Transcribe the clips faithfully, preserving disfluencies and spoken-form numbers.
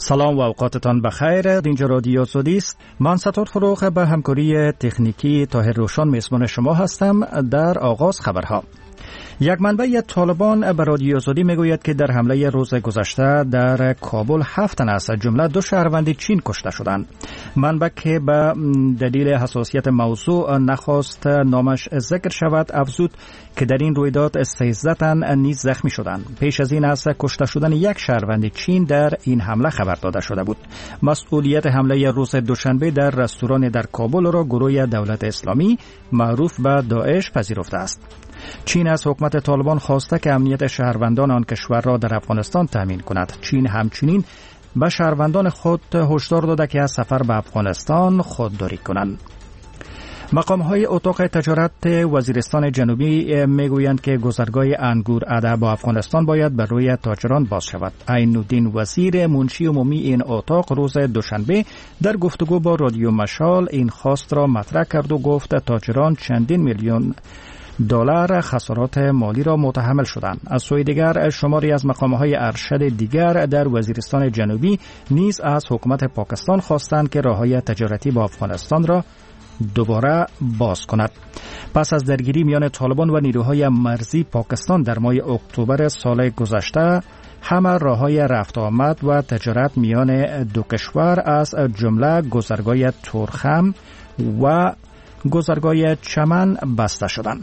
سلام و اوقاتتان بخیر. اینجا رادیو سعودی است. من ستار فروغ به همکاری تکنیکی طاهر روشن میزبان شما هستم. در آغاز خبرها. یک منبع طالبان به رادیو سعودی میگوید که در حمله روز گذشته در کابل هفت تن از جمله دو شهروند چین کشته شدند. منبع که به دلیل حساسیت موضوع نخواست نامش ذکر شود افزود که در این رویداد سیزده تن نیز زخمی شدند. پیش از این از کشته شدن یک شهروند چین در این حمله خبر داده شده بود. مسئولیت حمله روز دوشنبه در رستوران در کابل را گروه دولت اسلامی معروف به داعش پذیرفته است. چین از حکومت طالبان خواسته که امنیت شهروندان آن کشور را در افغانستان تامین کند. چین همچنین به شهروندان خود هشدار داده که از سفر به افغانستان خودداری کنند. مقام‌های اتاق تجارت وزیرستان جنوبی میگویند که گذرگاه انگور عده با افغانستان باید بر روی تاجران باز شود. عین الدین وزیر منشی عمومی این اتاق روز دوشنبه در گفتگو با رادیو مشال این خواست را مطرح کرد و گفت تاجران چندین میلیون دلار خسارات مالی را متحمل شدند. از سوی دیگر شماری از مقام‌های ارشد دیگر در وزیرستان جنوبی نیز از حکومت پاکستان خواستند که راه‌های تجارتی با افغانستان را دوباره باز کند. پس از درگیری میان طالبان و نیروهای مرزی پاکستان در ماه اکتبر سال گذشته همه راه‌های رفت آمد و تجارت میان دو کشور از جمله گذرگاه تورخم و گذرگاه چمن بسته شدند.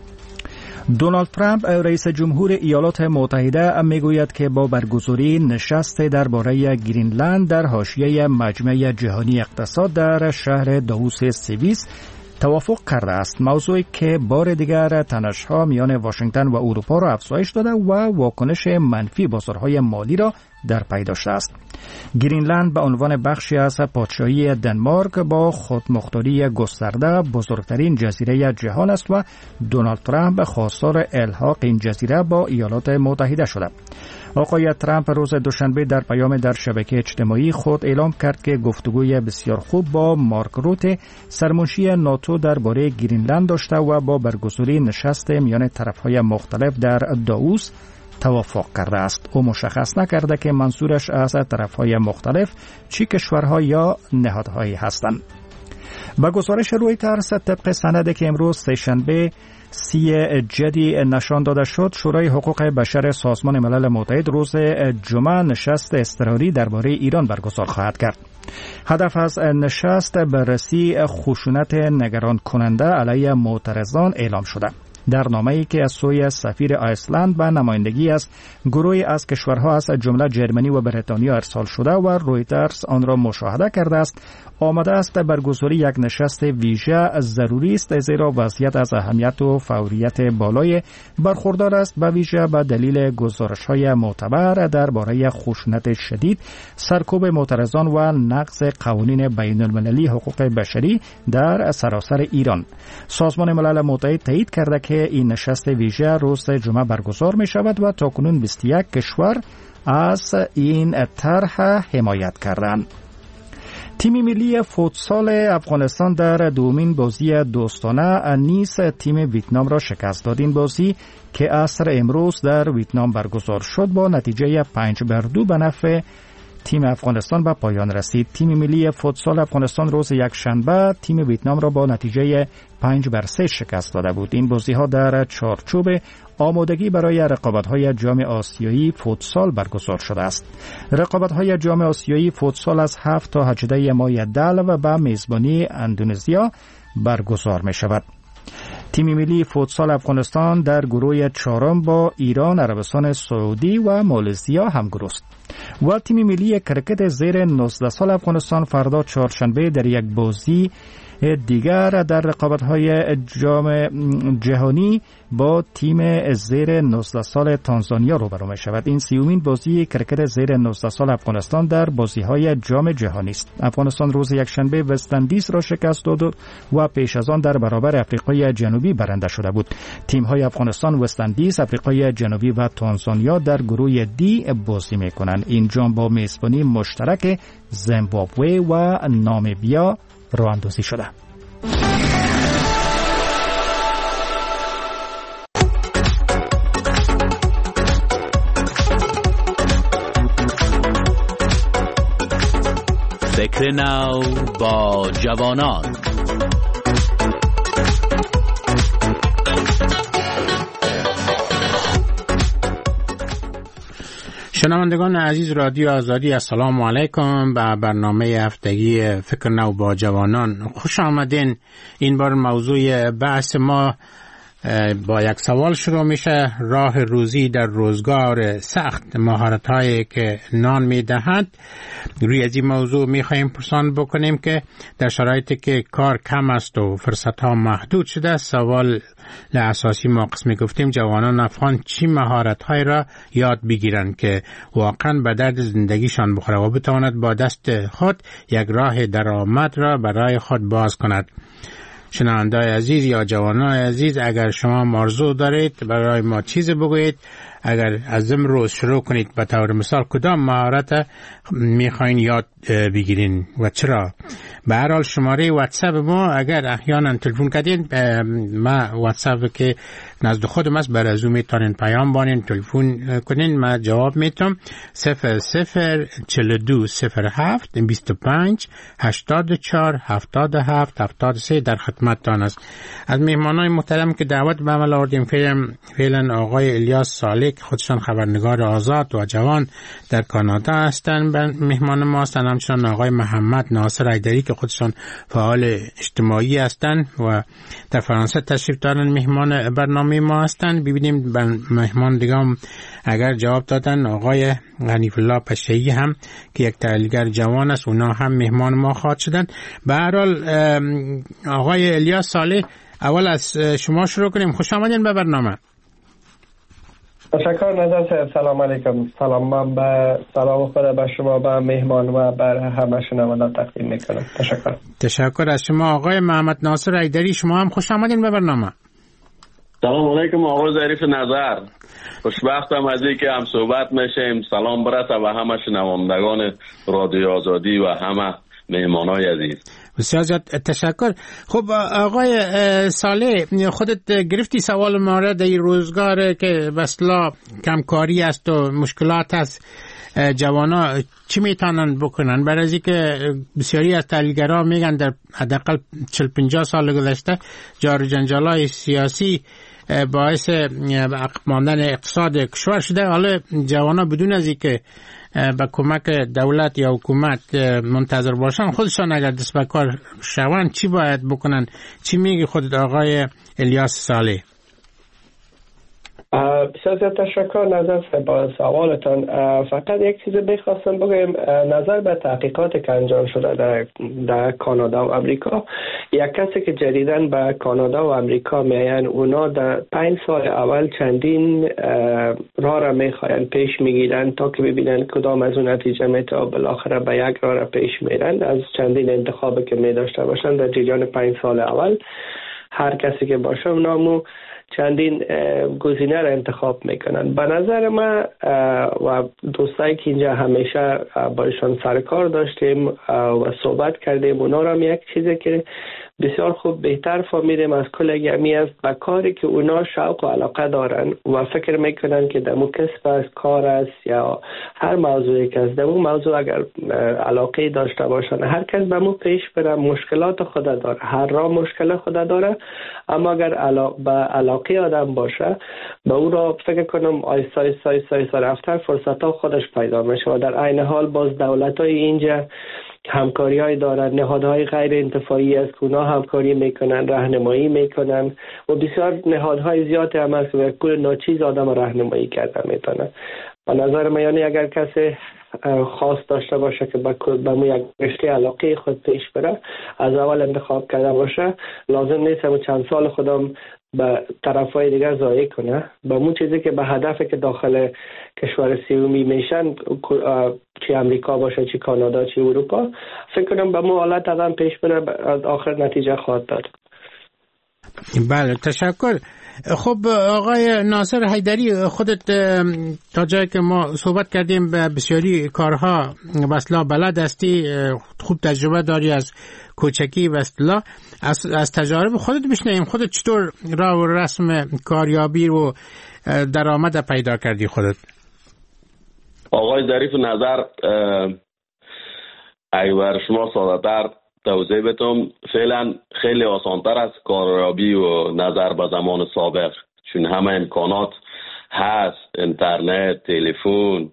دونالد ترامپ رئیس جمهور ایالات متحده میگوید که با برگزاری نشست درباره گرینلند در حاشیه مجمع جهانی اقتصاد در شهر داووس سوئیس توافق کرده است، موضوعی که بار دیگر تنش‌ها میان واشنگتن و اروپا را افزایش داده و واکنش منفی بازارهای مالی را در پی داشته است. گرینلند به عنوان بخشی از پادشاهی دنمارک با خودمختاری گسترده بزرگترین جزیره جهان است و دونالد ترامپ خواستار الحاق این جزیره با ایالات متحده شده. آقای ترامپ روز دوشنبه در پیام در شبکه اجتماعی خود اعلام کرد که گفتگوی بسیار خوب با مارک روته سرمنشی ناتو درباره گرینلند داشته و با برگزاری نشست میان طرفهای مختلف در داووس توافق کرده است. او مشخص نکرده که منظورش از طرفهای مختلف چی کشورها یا نهادهایی هستند. با گزارش رویترز طبق سندی که امروز سه‌شنبه سی جدی نشان داده شد، شورای حقوق بشر سازمان ملل متحد روز جمعه نشست اضطراری درباره ایران برگزار خواهد کرد. هدف از نشست بررسی خشونت نگران کننده علیه معترضان اعلام شده. در نامه‌ای که از سوی سفیر آیسلند به نمایندگی از گروهی از کشورها از جمله جرمنی و بریتانیا ارسال شده و رویترز آن را مشاهده کرده است، آمده است برگزاری یک نشست ویژه ضروری است، زیرا وضعیت از اهمیت و فوریت بالای برخوردار است، به ویژه به دلیل گزارش‌های معتبر درباره خشونت شدید، سرکوب معترضان و نقض قوانین بین‌المللی حقوق بشری در سراسر ایران. سازمان ملل متحد تایید کرده که این نشست ویژه روز جمعه برگزار می شود و تاکنون بیست و یک کشور از این طرح حمایت کردند. تیم ملی فوتسال افغانستان در دومین بازی دوستانه نیز تیم ویتنام را شکست داد. این بازی که عصر امروز در ویتنام برگزار شد با نتیجه پنج بر دو به نفع تیم افغانستان به پایان رسید. تیم ملی فوتسال افغانستان روز یکشنبه تیم ویتنام را با نتیجه پنج بر سه شکست داده بود. این بازی‌ها در چارچوب آمادگی برای رقابت‌های جام آسیایی فوتسال برگزار شده است. رقابت‌های جام آسیایی فوتسال از هفت تا هجده ماه دل و به میزبانی اندونزیا برگزار می‌شود. تیم ملی فوتسال افغانستان در گروه چهارم با ایران، عربستان سعودی و مالزیا همگروه است. و تیم ملی کرکت زیر نوزده سال افغانستان فردا چهارشنبه در یک بازی دیگر در رقابت‌های جام جهانی با تیم زیر نوزده سال تانزانیا روبرو می‌شود. این سیومین بازی کرکت زیر نوزده سال افغانستان در بازی‌های جام جهانی است. افغانستان روز یکشنبه وست اندیز را شکست داد و پیش از آن در برابر آفریقای جنوبی برنده شده بود. تیم‌های افغانستان، وست اندیز، آفریقای جنوبی و تانزانیا در گروه دی بازی می‌کنند. این جام با میزبانی مشترک زیمبابوه و نامیبیا راه اندازی شده. فکر نو با جوانان. شنوندگان عزیز رادیو آزادی، السلام علیکم. به برنامه هفتگی فکر نو با جوانان خوش آمدین. این بار موضوع بحث ما با یک سوال شروع میشه: راه روزی در روزگار سخت، مهارت هایی که نان میدهد. روی از این موضوع میخواهیم پرسان بکنیم که در شرایطی که کار کم است و فرصت ها محدود شده، سوال اساسی ما قسمی گفتیم جوانان افغان چی مهارت های را یاد بگیرند که واقعا به درد زندگیشان بخوره و بتواند با دست خود یک راه درآمد را برای خود باز کند. شنونده‌های عزیز یا جوانان عزیز، اگر شما آرزو دارید برای ما چیز بگویید، اگر از امروز شروع کنید به طور مثال کدام مهارت میخواین یاد بگیرین و چرا. به هر حال شماره واتساپ ما اگر احیانا تلفن کردین، ما واتساپ که نزد خودم است، بر از اون میتونین پیام بانین، تلفن کنین، ما جواب میتونم. صفر صفر چهل و دو صفر هفت بیست و پنج هشتاد و چهار هفتاد و هفت هفتاد و سه در خدمتتان است. از مهمانان محترم که دعوت به عمل آوردیم فعلا آقای الیاس صالح که خودشان خبرنگار آزاد و جوان در کانادا هستند مهمان ما هستند، همچنان آقای محمد ناصر حیدری که خودشان فعال اجتماعی هستند و در فرانسه تشریف دارن مهمان برنامه ما هستند. ببینیم مهمان دیگه هم اگر جواب دادن. آقای حنیف الله پشه‌ای هم که یک تحلیلگر جوان است، اونا هم مهمان ما خواهد شدن. به هر حال آقای الیاس صالح، اول از شما شروع کنیم. خوش آمدین به برنامه. تشکر نظر صاحب. سلام علیکم. سلام من به سلام خود به شما، به مهمان و بر همه شنوندگان تقدیم میکنم. تشکر. تشکر از شما. آقای محمد ناصر حیدری، شما هم خوش آمدین به برنامه. سلام علیکم آقای ظریف نظر. خوشبختم از اینکه هم صحبت میشیم. سلام برسه به همه شنوندگان رادیو آزادی و همه مهمانای عزیز. بسیار زیاد تشکر. خب آقای صالح، خودت گرفتی سوال مورد این روزگار که بسلا کمکاری است و مشکلات است، جوانا چی میتونن بکنن؟ برای از اینکه بسیاری از تحلیلگرها میگن در حداقل چهل پنجاه سال گذشته جار و جنجال‌های سیاسی باعث عقب ماندن اقتصاد کشور شده. حالا جوانا بدون از اینکه با کمک دولت یا حکومت منتظر باشن، خودشان اگر دست به کار شوند چی باید بکنن؟ چی میگی خودت آقای الیاس صالح؟ بسیار زیاد تشکر نظر با سوالتان. فقط یک چیز بخواستم بگم. نظر به تحقیقات که انجام شده در, در کانادا و امریکا، یک کسی که جدیداً به کانادا و امریکا میاین، اونا در پنج سال اول چندین راه را میخواین پیش میگیرن تا که ببینن کدام از اون نتیجه میتا بالاخره به یک راه را پیش میرن. از چندین انتخابی که میداشته باشن در جریان پنج سال اول، هر کسی که باشه نامو چندین گزینه را انتخاب میکنن. به نظر ما و دوستایی که اینجا همیشه باشون سرکار داشتیم و صحبت کردیم، اونا را یک چیزی که بسیار خوب بهتر فهمیدیم از کل همی است به کاری که اونا شوق و علاقه دارن و فکر میکنن که دمو کسب است، کار است یا هر موضوعی که است، دمو موضوع اگر علاقه داشته باشن، هر کس دمو پیش بره. مشکلات خود داره، هر راه مشکل خود داره، اما اگر علاقه به علاقه آدم باشه، به او را فکر کنم آیستا آیستا آیستا آیستا رفتن فرصت ها خودش پیدا میشه. و در عین حال باز دولت های اینجا همکاری های دارن، نهادهای غیر انتفاعی است که اونا همکاری میکنن، راهنمایی میکنن و بسیار نهادهای زیاد هم هست که کل ناچیز آدم راهنمایی کرده میتونه. به نظر من یعنی اگر کسی خاص داشته باشه که به مو یک رشته علاقه خود پیش بره، از اول انتخاب کرده باشه، لازم نیست همون چند سال خودم به طرفای دیگر ضایع کنه. به مو چیزی که به هدفی که داخل کشور سیومی میشن، چی امریکا باشه، چی کانادا، چی اروپا، فکر کنم به مو حالت آدم پیش بره، از آخر نتیجه خواهد داد. بله تشکر. خب آقای ناصر حیدری، خودت تا جایی که ما صحبت کردیم به بسیاری کارها بسلا بلد هستی، خوب تجربه داری از کوچکی بسلا. از, از تجارب خودت بشنویم، خودت چطور راه و رسم کاریابی و درآمد پیدا کردی خودت؟ آقای ظریف نظر، اگر بر شما ساده‌تر توضیح بدم، فعلا خیلی آسانتر است کاریابی و نظر به زمان سابق، چون همه امکانات هست، اینترنت، تلفن،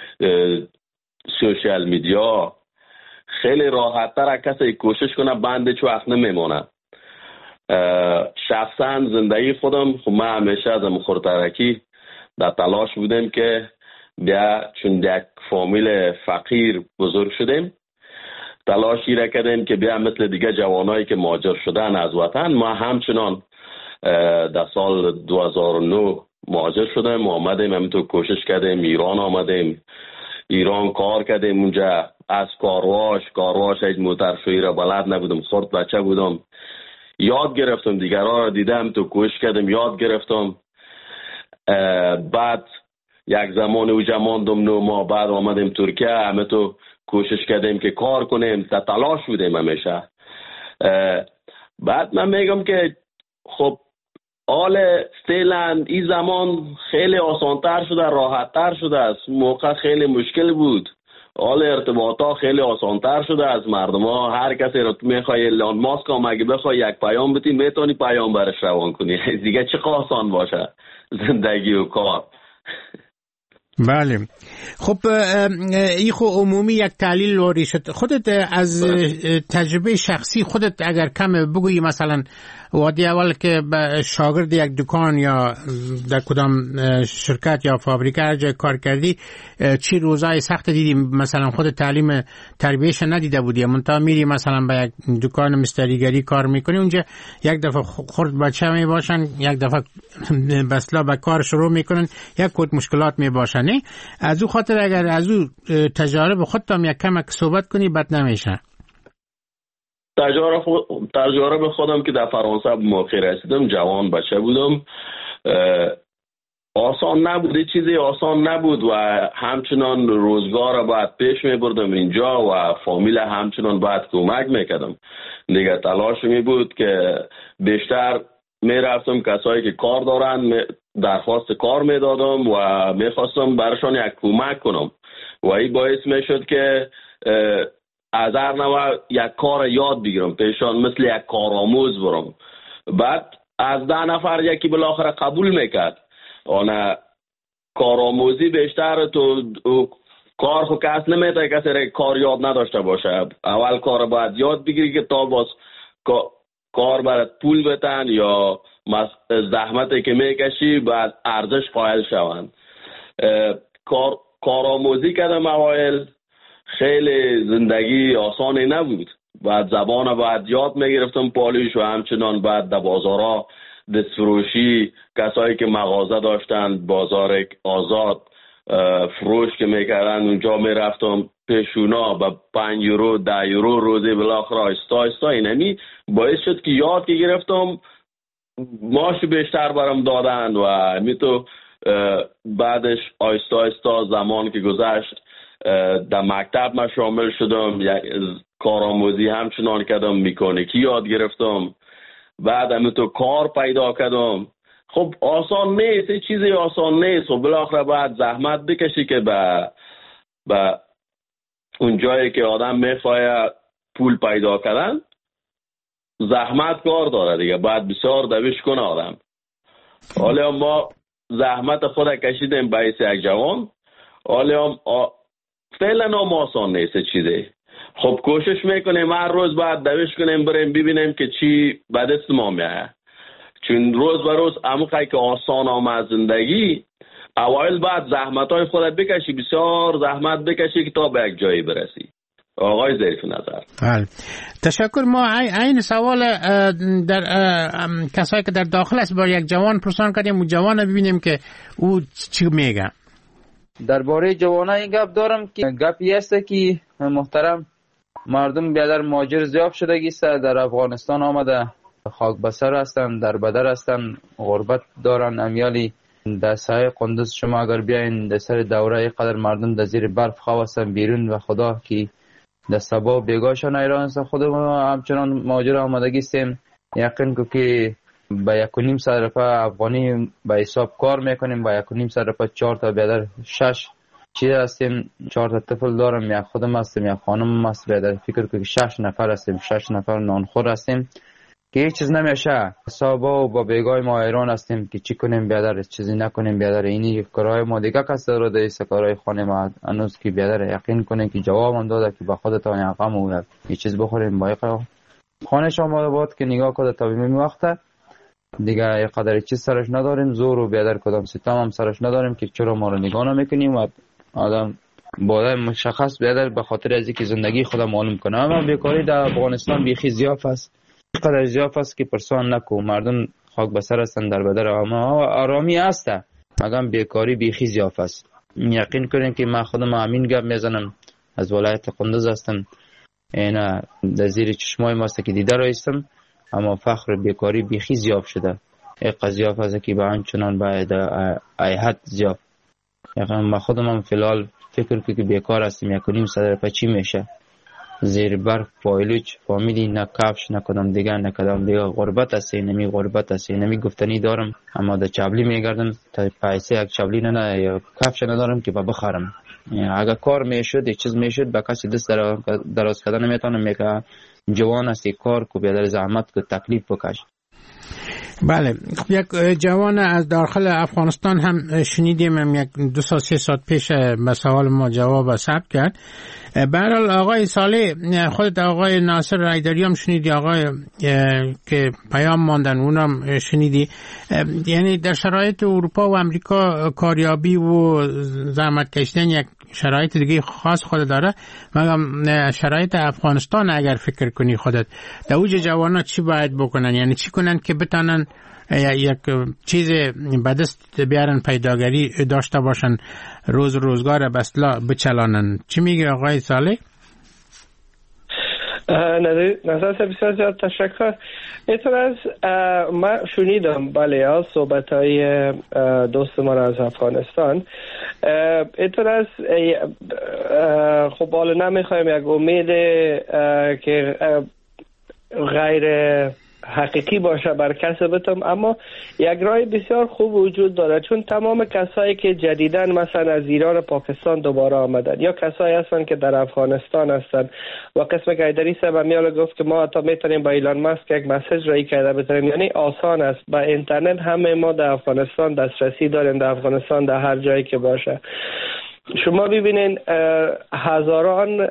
سوشال میدیا. خیلی راحت تر کسی کوشش کنه بندش وقت نمیمونه. شخصا زندگی خودم خب من همیشه از مخورترکی در تلاش بودم که بیا، چون یک فامیل فقیر بزرگ شدیم، تلاشی را کردیم که بیا مثل دیگه جوانایی که مهاجر شدن از وطن، ما همچنان در سال دو هزار و نه مهاجر شدیم و آمدیم، همینطور کوشش کردیم ایران آمدیم، ایران کار کردیم اونجا، از کارواش کارواش هیچ موترشویی را بلد نبودم، خرد بچه بودم، یاد گرفتم، دیگران را دیدم تو کوشش کردم یاد گرفتم. بعد یک زمان اوجا ماندم نو ما، بعد آمدیم ترکیه، همه تو کوشش کردیم که کار کنیم، تا تلاش بودیم همیشه. بعد من میگم که خب حال فعلا این زمان خیلی آسانتر شده، راحتتر شده است. موقع خیلی مشکل بود، حال ارتباطا خیلی آسانتر شده از مردم ها. هر کسی رو میخوای ایلان ماسک هم اگه بخوای یک پیام بتی میتونی پیام برش روان کنی. دیگه چه آسان باشه زندگی و کار. بله. خب این خو عمومی یک تحلیل لوری شد. خودت از تجربه شخصی خودت اگر کم بگویی، مثلا وادی اول که شاگرد یک دکان یا در کدام شرکت یا فابریکه هر جای کار کردی، چی روزای سخت دیدی؟ مثلا خود تعلیم تربیهش ندیده بودی، منتها میری مثلا به یک دکان مستریگری کار میکنی، اونجا یک دفعه خرد بچه می باشن، یک دفعه بسلا به کار شروع میکنن، یک کد مشکلات می باشن. از او خاطر اگر از او تجارب خودت هم یک کمک صحبت کنی بد نمیشه. تجارب تجارب خودم که در فرانسه به موقع رسیدم، جوان بچه بودم، آسان نبود، چیزی آسان نبود و همچنان روزگار را باید پیش می بردم اینجا و فامیل همچنان باید کمک میکردم. دیگه تلاش می بود که بیشتر می رفتم کسایی که کار دارن درخواست کار می دادم و می خواستم برشان یک کمک کنم و این باعث می شد که از هر نوع یک کار یاد بگیرم پیشان، مثل یک کارآموز برم. بعد از ده نفر یکی بالاخره قبول میکرد. آن کارآموزی بیشتر تو کار خو کس نمیده کسی کار یاد نداشته باشه. اول کار باید یاد بگیری که تا باز کار برات پول بتن یا زحمتی که میکشی بعد ارزش قائل شوند. کار کارآموزی کردم اوایل، خیلی زندگی آسانی نبود. بعد زبان بعد یاد میگرفتم پالیش و همچنان بعد در بازارها دستفروشی، کسایی که مغازه داشتن بازار آزاد فروش که میکردن اونجا میرفتم پیشونا با پنج یورو ده یورو روزی بالاخره آیستا آیستا اینمی باعث شد که یاد که گرفتم، معاش بیشتر برام دادن و می تو بعدش آیستا آیستا زمان که گذشت در مکتب ما شامل شدم، کارآموزی همچنان کردم، مکانیکی یاد گرفتم، بعد هم تو کار پیدا کردم. خب آسان نیست، چیزی آسان نیست. خب بالاخره باید زحمت بکشی که به به اون جایی که آدم میخواد پول پیدا کردن زحمت کار داره دیگه، باید بسیار دوش کنه آدم. حالا ما زحمت خود کشیدیم باعث یک جوان، حالا آ... فعلا هم آسان نیست چیزی. خب کوشش میکنیم هر روز باید دوش کنیم بریم ببینیم که چی به دست ما میاد، چون روز به روز عمقی که آسان آمد زندگی، اوایل بعد زحمت های خودت بکشی، بسیار زحمت بکشی که تا به یک جایی برسی. آقای ظریف نظر. بله. تشکر. ما این سوال در کسایی که در داخل است با یک جوان پرسان کردیم و جوان ببینیم که او چی میگه. درباره جوانان این گپ دارم که گپی است که محترم مردم بیادر مهاجر زیاد شدگی است، در افغانستان آمده خاک بسر هستن، در بدر هستن، غربت دارن. امیالی در سایه قندوز شما اگر بیاین در سر دوره قدر مردم در زیر برف خواستن بیرون و خدا که در سبا بیگاشان ایران است. خود ما همچنان مهاجر آمدگی استیم، یقین کو که با یک و نیم صد روپه افغانی به حساب کار میکنیم، با یک و نیم صد روپه چهار تا بیادر شش چی هستیم، چهار تا طفل دارم، یک خودم هستیم، یک خانم هست، بیادر فکر که شش نفر هستیم، شش نفر نانخور هستیم که هیچ چیز نمیشه. صابا و با بیگای ما ایران هستیم که چی کنیم بیادر، چیزی نکنیم بیادر. اینی کارهای ما دیگه کس رو دیست کارهای خانه ما هنوز که بیادر یقین کنیم که جواب هم داده که با خودتان یک غم و یه چیز بخوریم با یک خانه شما بود که نگاه کنه تا بیمی وقته دیگه یک قدر چیز سرش نداریم، زور و بیادر کدام ستم هم سرش نداریم که چرا ما رو نگاه نمیکنیم و آدم باید مشخص بیادر به خاطر از اینکه زندگی خودم معلوم کنه. اما بیکاری در افغانستان بیخی زیاف است، قدر زیاف است که پرسان نکو، مردم خاک بسر هستن در بدر، اما آرامی هسته مگم بیکاری بیخی زیاف است. یقین کنین که من خودم امین گپ میزنم، از ولایت قندوز هستم، اینا در زیر چشمای ماست که دیده رایستم، اما فخر بیکاری بیخی زیاف شده. این قضیه هست که به همچنان باید ایحد زیاف. یقین من خودم هم فیلال فکر که بیکار هستم، یک و نیم صدر پچی میشه زیر برف پایلوچ فامیلی، نه کفش نه کدام دیگه نه کدام دیگه. غربت است، اینمی غربت است، اینمی گفتنی دارم اما در چبلی میگردم تا پیسه یک چبلی نه نه یا کفش ندارم که بخرم. اگر کار میشد یک چیز میشد به کسی دست دراز کردن نمیتونم، میگه جوان هستی کار کو بیادر زحمت کو تکلیف بکش. بله، خب یک جوان از داخل افغانستان هم شنیدیم، هم یک دو سال سه سال پیش به سوال ما جواب ثبت کرد. به هر حال آقای صالح، خودت آقای ناصر رایداری هم شنیدی، آقای که پیام ماندن اونم شنیدی. یعنی در شرایط اروپا و امریکا کاریابی و زحمت کشیدن یک شرایط دیگه خاص خود داره، مگم شرایط افغانستان اگر فکر کنی خودت در اوج جوانا چی باید بکنن، یعنی چی کنن که بتانن یک چیز به دست بیارن، پیداگری داشته باشن، روز روزگار به اصطلاح بچلانن. چی میگه آقای صالح؟ نظر بسیار زیاد تشکر. اینطور از من شنیدم بله ها صحبت های دوست ما از افغانستان. اینطور از خب حالا نمیخوایم یک امید که غیر حقیقی باشه بر کسب بتم، اما یک راه بسیار خوب وجود داره، چون تمام کسایی که جدیدن مثلا از ایران و پاکستان دوباره آمدن یا کسایی هستن که در افغانستان هستن و قسم که ایدری صاحب میال گفت که ما تا میتونیم با ایلان ماسک یک مسیج رایی کرده بتونیم، یعنی آسان است. با اینترنت همه ما در افغانستان دسترسی داریم، در افغانستان در هر جایی که باشه. شما ببینین هزاران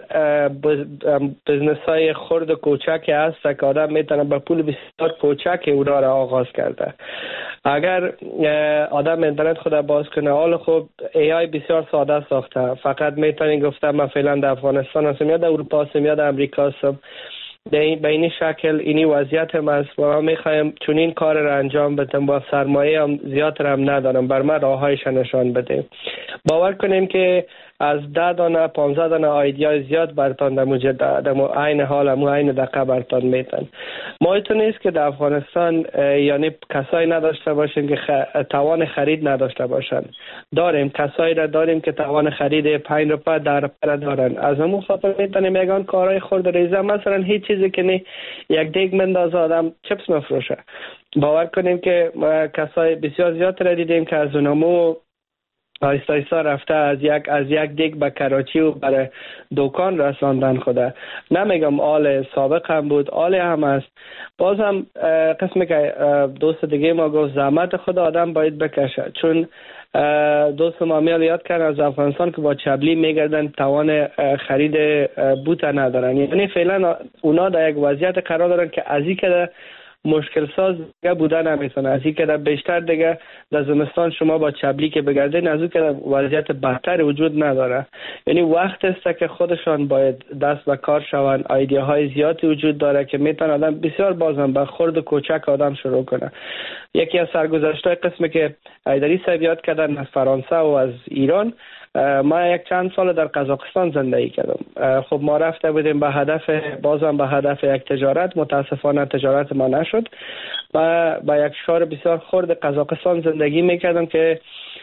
بزنس های خرد و کوچک هست که آدم میتونه با پول بسیار کوچک اونا را آغاز کرده. اگر آدم اینترنت خود باز کنه، حال خوب ای آی بسیار ساده ساخته، فقط میتونین گفته من فعلا در افغانستان هستم یا در اروپا هستم یا در امریکا هستم، به این شکل اینی وضعیت هم است و ما میخوایم چون این کار را انجام بدم با سرمایه هم زیاد هم ندارم، بر من راههایش نشان بده. باور کنیم که از ده دانه پانزده دانه آیدیا زیاد برتان در موجه در عین حال همون عین دقیقه برتان میتن. ما ایتون نیست که در افغانستان یعنی کسایی نداشته باشیم که خ... توان خرید نداشته باشن. داریم کسایی را داریم که توان خرید پنج روپه در روپه دارن. از همون خاطر میتونیم یگان کارهای خرد ریزه، مثلا هیچ چیزی که نه یک دیگ منداز آدم چپس مفروشه. باور کنیم که کسای بسیار زیاد را دیدیم که از اونمو آیستا آیستا رفته از یک از یک دیگ به کراچی و برای دکان رساندن خوده. نمیگم آل سابق هم بود، آل هم است. باز هم قسمی که دوست دیگه ما گفت زحمت خود آدم باید بکشه، چون دوست ما میال یاد کرد از افغانستان که با چبلی میگردن توان خرید بوت ندارن، یعنی فعلا اونا در یک وضعیت قرار دارن که از این که مشکل ساز دیگه بودن نمیتونه، از این که بیشتر دیگه در زمستان شما با چبلی که بگردین از اون که وضعیت بهتر وجود نداره. یعنی وقت است که خودشان باید دست به کار شون. ایدیاهای زیادی وجود داره که میتونه آدم بسیار بازم به خرد و کوچک آدم شروع کنه. یکی از سرگذشت‌های قسمی که ایدری صاحب یاد کردن از فرانسه و از ایران، ما یک چند سال در قزاقستان زندگی کردم. خب ما رفته بودیم به هدف بازم به هدف یک تجارت، متاسفانه تجارت ما نشد. و با یک شهر بسیار خرد قزاقستان زندگی میکردم که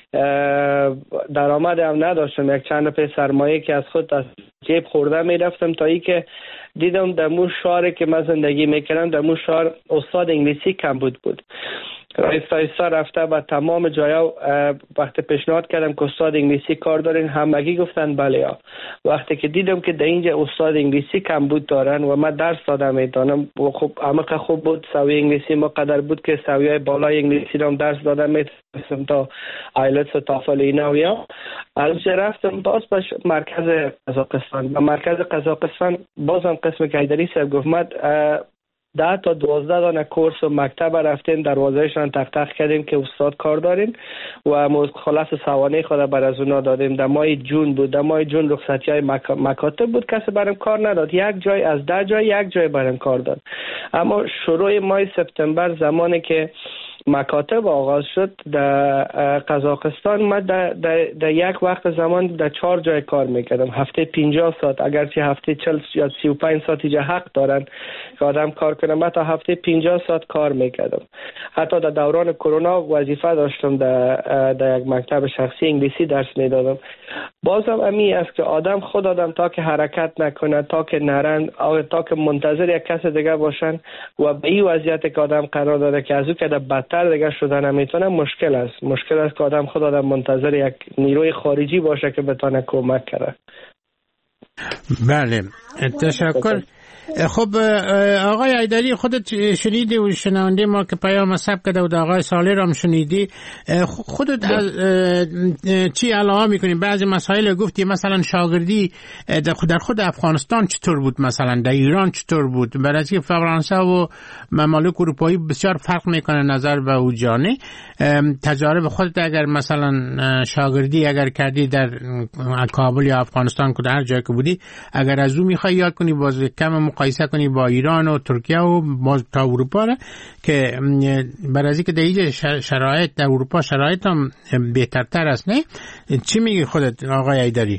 درآمد هم نداشتم، یک چند روپیه سرمایه که از خود از جیب خورده میرفتم تا ای که دیدم در مو شهری که من زندگی میکردم در مو شهر استاد انگلیسی کم بود بود رئیس سایستا رفته و تمام جایا وقتی پیشنهاد کردم که استاد انگلیسی کار دارین، همگی گفتن بله ها. وقتی که دیدم که در اینجا استاد انگلیسی کمبود دارن و من درس دادم میتونم و خب همه خوب بود، سوی انگلیسی ما قدر بود که سویای بالای انگلیسی رو درس دادم میتونستم تا آیلتس و تافل اینا و یا از رفتم باز به مرکز قزاقستان. و مرکز قزاقستان بازم قسم که حیدری صاحب گفت من ده تا دوازده دانه کورس و مکتب رفتیم، دروازهشان تق تق کردیم که استاد کار دارین و خلاص سوانه خود بر از اونا دادیم. در ماه جون بود، در ماه جون رخصتی های مک... مکاتب بود، کسی برام کار نداد، یک جای از ده جای یک جای برام کار داد. اما شروع ماه سپتامبر زمانی که مکاتب آغاز شد در قزاقستان، من در, در, در یک وقت زمان در چهار جای کار میکردم، هفته پنجاه ساعت، اگرچه هفته چهل یا سی و پنج ساعت اینجا حق دارن که آدم کار کنم، من تا هفته پنجاه ساعت کار میکردم. حتی در دوران کرونا وظیفه داشتم در, در یک مکتب شخصی انگلیسی درس میدادم. بازم امی است که آدم خود آدم تا که حرکت نکنه، تا که نرن، تا که منتظر یک کس دیگه باشن و به این وضعیت که آدم قرار داده که از او که بدتر دیگه شدن نمیتونه، مشکل است. مشکل است که آدم خود آدم منتظر یک نیروی خارجی باشه که بتونه کمک کنه. بله، تشکر. خب آقای حیدری، خودت شنیدی و شنونده ما که پیام ثبت کرده و آقای صالح هم شنیدی، خودت چی علاوه میکنی؟ بعضی مسائل گفتی، مثلا شاگردی در خود افغانستان چطور بود، مثلا در ایران چطور بود؟ برای اینکه فرانسه و ممالک اروپایی بسیار فرق میکنه نظر به او جانه. تجارب خودت اگر مثلا شاگردی اگر کردی در کابل یا افغانستان که هر جای که بودی، اگر از او میخوای یاد کنی، باز کم مقایسه کنی با ایران و ترکیه و باز تا اروپا را، که برای اینکه در اینجا شرایط در اروپا شرایط هم بهترتر است، نه؟ چی میگی خودت آقای حیدری؟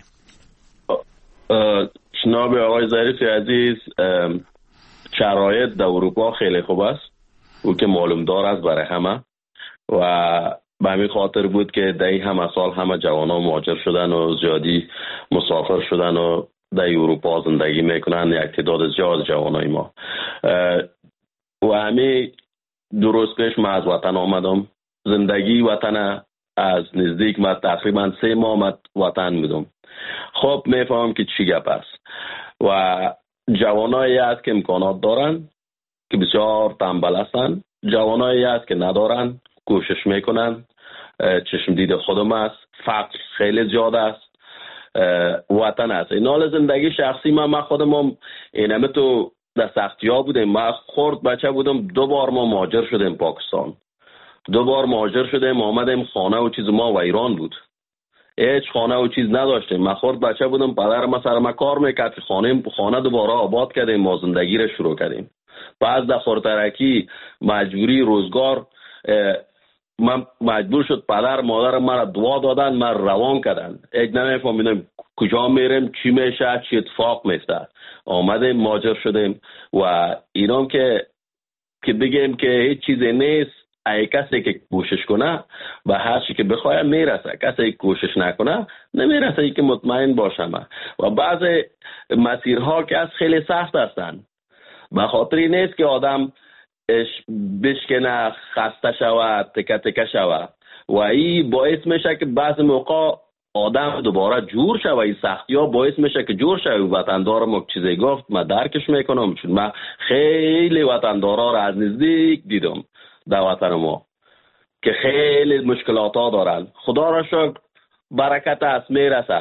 جناب آقای ظریف عزیز، شرایط در اروپا خیلی خوب است، او که معلوم دار است برای همه، و به همین خاطر بود که در این همه سال همه جوانان مهاجر شدن و زیادی مسافر شدن و در اروپا زندگی میکنن، یک تعداد زیاد جوانای ما. و همین دو روز پیش من از وطن آمدم. زندگی وطن از نزدیک من تقریبا سه ماه من وطن بودم. خب میفهمم که چی گپ است. و جوانایی هست که امکانات دارن که بسیار تنبل هستن، جوانایی هست که ندارن، کوشش میکنن. چشم دید خودم است، فقر خیلی زیاد است، وطن است. این حال زندگی شخصی من من خودم هم اینمه تو در سختی ها بودیم. من خورد بچه بودم، دو بار ما مهاجر شدیم پاکستان، دو بار مهاجر شدیم آمدیم، خانه و چیز ما و ایران بود، هیچ خانه و چیز نداشتیم. من خورد بچه بودم، پدر ما سر ما کار میکرد که خانه خانه دوباره آباد کردیم، ما زندگی رو شروع کردیم. بعد در خورترکی مجبوری روزگار من مجبور شد پدر مادر مرا دعا دادن، من روان کردن. یک نمیفهمیدم کجا میریم، چی میشه، چی اتفاق میفته. آمدیم مهاجر شدیم و اینام که که بگیم که هیچ چیزی نیست. ای کسی که کوشش کنه به هر چی که بخواد میرسه، کسی که کوشش نکنه نمیرسه. ای که مطمئن باشم. و بعض مسیرها که از خیلی سخت هستن، به خاطر این نیست که آدم بشکنه، خسته شود، تکه تکه شود، و این باعث میشه که بعض موقع آدم دوباره جور شود. این سختی ها باعث میشه که جور شود. وطندارم یک چیزی گفت، من درکش میکنم، چون من خیلی وطندارا را از نزدیک دیدم در وطن ما که خیلی مشکلات ها دارن. خدا را شکر برکت است، میرسه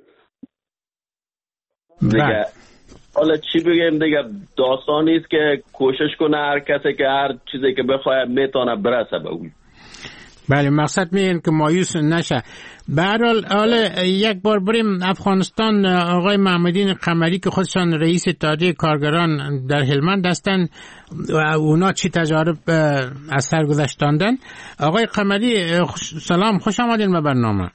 دیگه. حالا چی بگیم دیگه، داستانی است که کوشش کنه هر کسی که هر چیزی که بخواد میتونه برسه به اون. بله، مقصد میگن که مایوس نشه. به هر حال حالا یک بار بریم افغانستان. آقای محمدین قمری که خودشان رئیس اتحادیه کارگران در هلمند هستند و اونا چی تجارب از سر گذشتاندن. آقای قمری سلام، خوش آمدین به برنامه.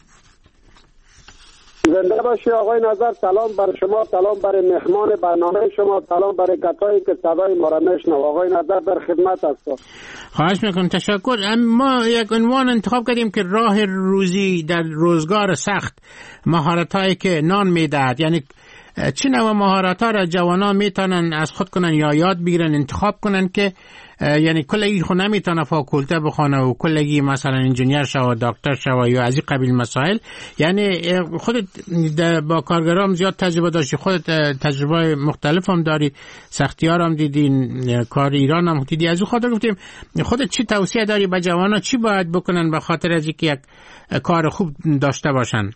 زنده باشی آقای نظر. سلام بر شما، سلام برای مهمان برنامه شما، سلام برای کسایی که صدای ما را میشنوند. آقای نظر در خدمت هستم. خواهش میکنم، تشکر. ما یک عنوان انتخاب کردیم که راه روزی در روزگار سخت، مهارت‌هایی که نان میدهد. یعنی چه نوع مهارت‌ها را جوانان میتونن از خود کنن یا یاد بگیرن، انتخاب کنن که یعنی کلگی خو نمیتونه فاکولته بخونه و کلگی مثلا انجینیر شو دکتر شو یا از این قبیل مسائل. یعنی خودت با کارگرام زیاد تجربه داشتی، خودت تجربه مختلف هم داری، سختیار هم دیدی، کار ایران هم دیدی. از اون خاطر گفتیم خودت چی توصیه داری به جوانا، چی باید بکنن به خاطر از اینکه یک کار خوب داشته باشن؟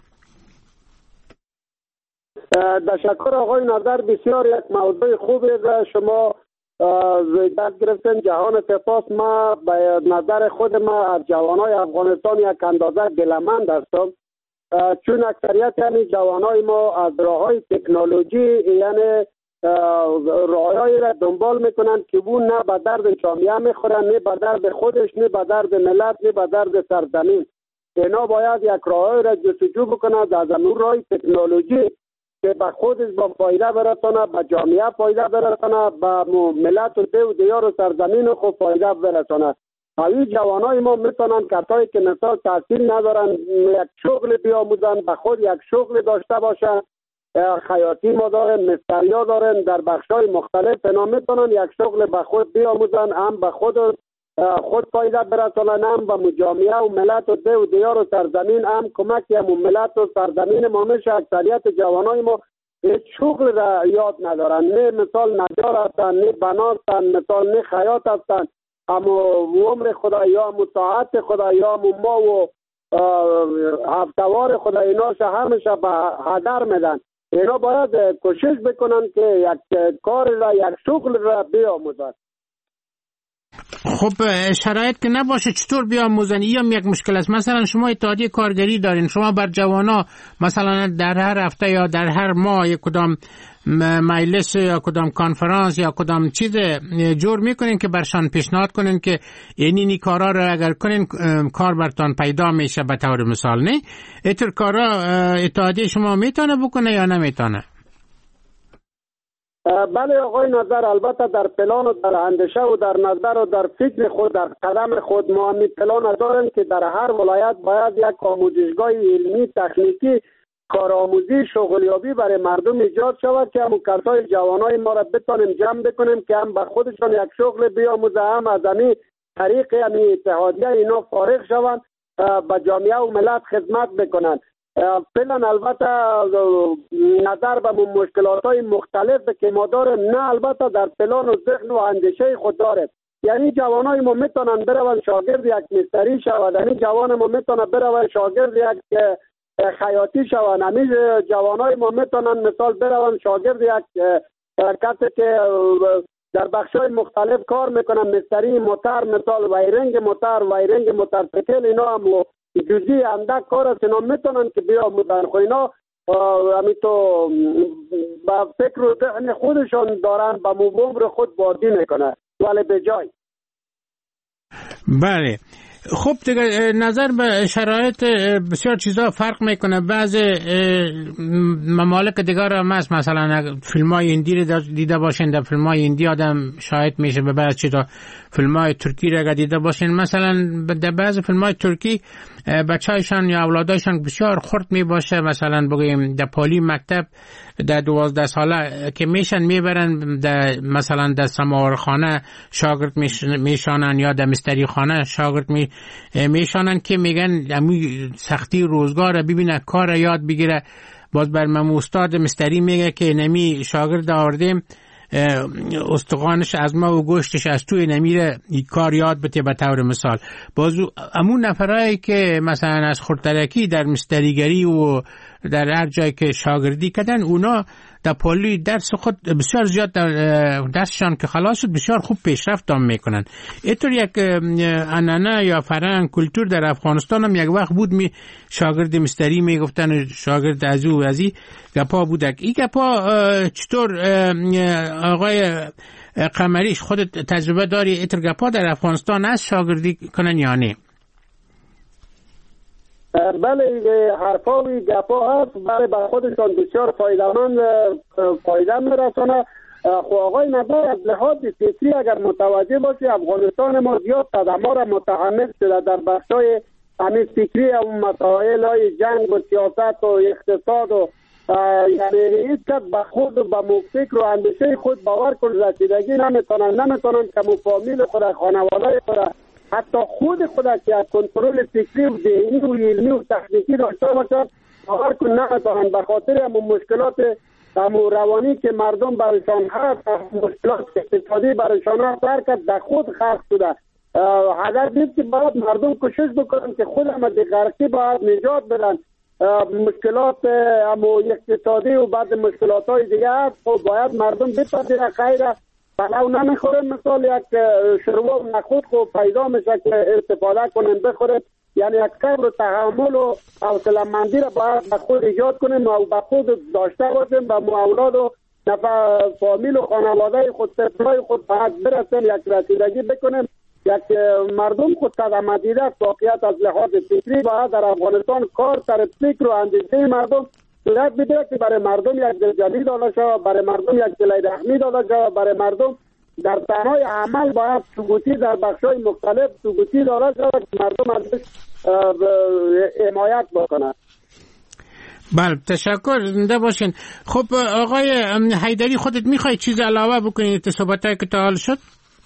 تشکر آقای نظر، بسیار یک موضوع خوبی را شما زیدت گرفتن. جهان سپاس. ما به نظر خود ما از جوانای افغانستان یک اندازه دلمند هستم، چون اکثریت یعنی جوانای ما از راههای تکنولوژی یعنی راههایی را دنبال میکنن که اون نه به درد جامعه میخورن، نه به درد خودش، نه به درد ملت، نه به درد سرزمین. اینا باید یک راههایی را جستجو بکنند از اون راه تکنولوژی که به خودش با فایده برسانه، به جامعه فایده برسانه، به ملت و ده و دیار و سرزمین خود فایده برسانه. این جوانای ما میتونن کسایی که مثال تحصیل ندارن یک شغل بیاموزن، به خود یک شغل داشته باشن. خیاطی ما دارن، مستریا دارن، در بخشای مختلف اینا میتونن یک شغل به خود بیاموزن، هم به خود خود فایده برسانن، هم به جامعه و ملت و ده و دیار و سرزمین هم کمک هم ملت و سرزمین ما میشه. اکثریت جوانای ما هیچ شغل را یاد ندارن، نه مثال نجار هستن، نه بنا هستن، مثال نه خیاط هستن، اما عمر خدا یا مطاعت خدا یا ما و هفتوار خدا اینا همیشه به هدر میدن. اینا باید کوشش بکنن که یک کار را، یک شغل را بیاموزن. خب شرایط که نباشه چطور بیاموزن؟ این هم یک مشکل است. مثلا شما اتحادیه کارگری دارین، شما بر جوانا مثلا در هر هفته یا در هر ماه یک کدام مجلس یا کدام کنفرانس یا کدام چیز جور میکنین که برشان پیشنهاد کنین که اینی کارا رو اگر کنین کار برتان پیدا میشه به طور مثال. نه اینطور کارا اتحادیه شما میتونه بکنه یا نمیتونه؟ بله آقای نظر، البته در پلان و در اندیشه و در نظر و در فکر خود، در قدم خود ما همی پلان داریم که در هر ولایت باید یک آموزشگاه علمی تکنیکی کارآموزی شغلیابی برای مردم ایجاد شود که همون کسای جوانای ما را بتانیم جمع بکنیم که هم به خودشان یک شغل بیاموزه، هم از همین طریق همین اتحادیه اینا فارغ شوند به جامعه و ملت خدمت بکنند. فعلا البته نظر به مشکلات های مختلف که ما داریم، نه البته در پلان و ذهن و اندیشه خود داریم. یعنی جوانای ما میتونن برون شاگرد یک مستری شود، یعنی جوان ما میتونه برون شاگرد یک خیاطی شود، یعنی جوانای ما میتونن مثال برون شاگرد یک کسی که در بخشای مختلف کار میکنن، مستری موتور، مثال وایرنگ موتور، وایرنگ موتورسیکل، اینا هم جزئی اندک کار است، اینا میتونن که بیاموزن. خو اینا همین تو با فکر و ذهن خودشان دارن با عمر خود بازی میکنه ولی به جای. بله خب دیگه نظر به شرایط بسیار چیزا فرق میکنه. بعض ممالک دیگر هم هست، مثلا فیلم های هندی رو دیده باشین، در فیلم های هندی آدم شاید میشه به بعض چیزا. فیلم های ترکی رو دیده باشین، مثلا در بعض فیلم های ترکی بچه‌هایشان یا اولادایشان بسیار خرد می باشه، مثلا بگیم در پالی مکتب در دوازده ساله که میشن میبرن در مثلا در سماورخانه شاگرد میشانن یا در مستری خانه شاگرد می میشانن که میگن امی سختی روزگار ببینه کار یاد بگیره. باز بر من استاد مستری میگه که نمی شاگرد آوردیم استخوانش از ما و گوشتش از توی نمیره کار یاد بده به طور مثال. بازو امون نفرایی که مثلا از خردترکی در مستریگری و در هر جایی که شاگردی کردن، اونا در پولی درس خود بسیار زیاد در درسشان که خلاص شد بسیار خوب پیشرفت هم میکنن. اینطور یک عنعنه یا فرهنگ کلتور در افغانستان هم یک وقت بود، می شاگرد مستری میگفتن شاگرد از او از این گپا بودک. این گپا چطور آقای قمریش خودت تجربه داری؟ اینطور گپا در افغانستان از شاگردی کنن یا نه؟ بله حرفا و گپا هست، بله به خودشان بسیار فایده‌مند فایده میرسانه. خو آقای نظر از لحاظ فکری اگر متوجه باشی، افغانستان ما زیاد صدمه را متحمل شده در بخشای همین فکری و مسائل های جنگ و سیاست و اقتصاد و یعنی هیچ کس به خود و به فکر و اندیشه خود باور کن رسیدگی نمیتونن نمیتونن که مو فامیل خود خانواده خود حتی خود خود که از کنترل فکری و ذهنی و علمی و تکنیکی داشته باشد باور کن نمیتونن به خاطر همون مشکلات همون روانی که مردم برایشان هست مشکلات اقتصادی برایشان هست هر کس در خود خرق شده. هدف نیست که باید مردم کوشش بکنن که خود هم از غرقی باید نجات بدن. مشکلات همو اقتصادی و بعد مشکلات های دیگه هست خب باید مردم بپذیره خیره بلو نمیخوره مثال یک شروع و نخود خب پیدا میشه که استفاده کنن بخوره یعنی یک صبر و تحمل و حوصله‌مندی را باید به خود ایجاد کنیم و به خود داشته باشیم و مو اولاد و نفع فامیل و خانواده خود طفلای خود باید برسیم یک رسیدگی بکنیم یک مردم خود قدم دیده واقعیت از لحاظ فکری باید در افغانستان کار سر فکر و اندیشه مردم صورت بده که برای مردم یک دلجویی داده شود برای مردم یک دل رحمی داده شود برای مردم در تنهای عمل باید سکوتی در بخش‌های مختلف سکوتی داده شود که مردم ازش حمایت بکنند. بله تشکر زنده باشین. خب آقای حیدری خودت میخوای چیز علاوه بکنید تا صحبتایی که تا حال شد؟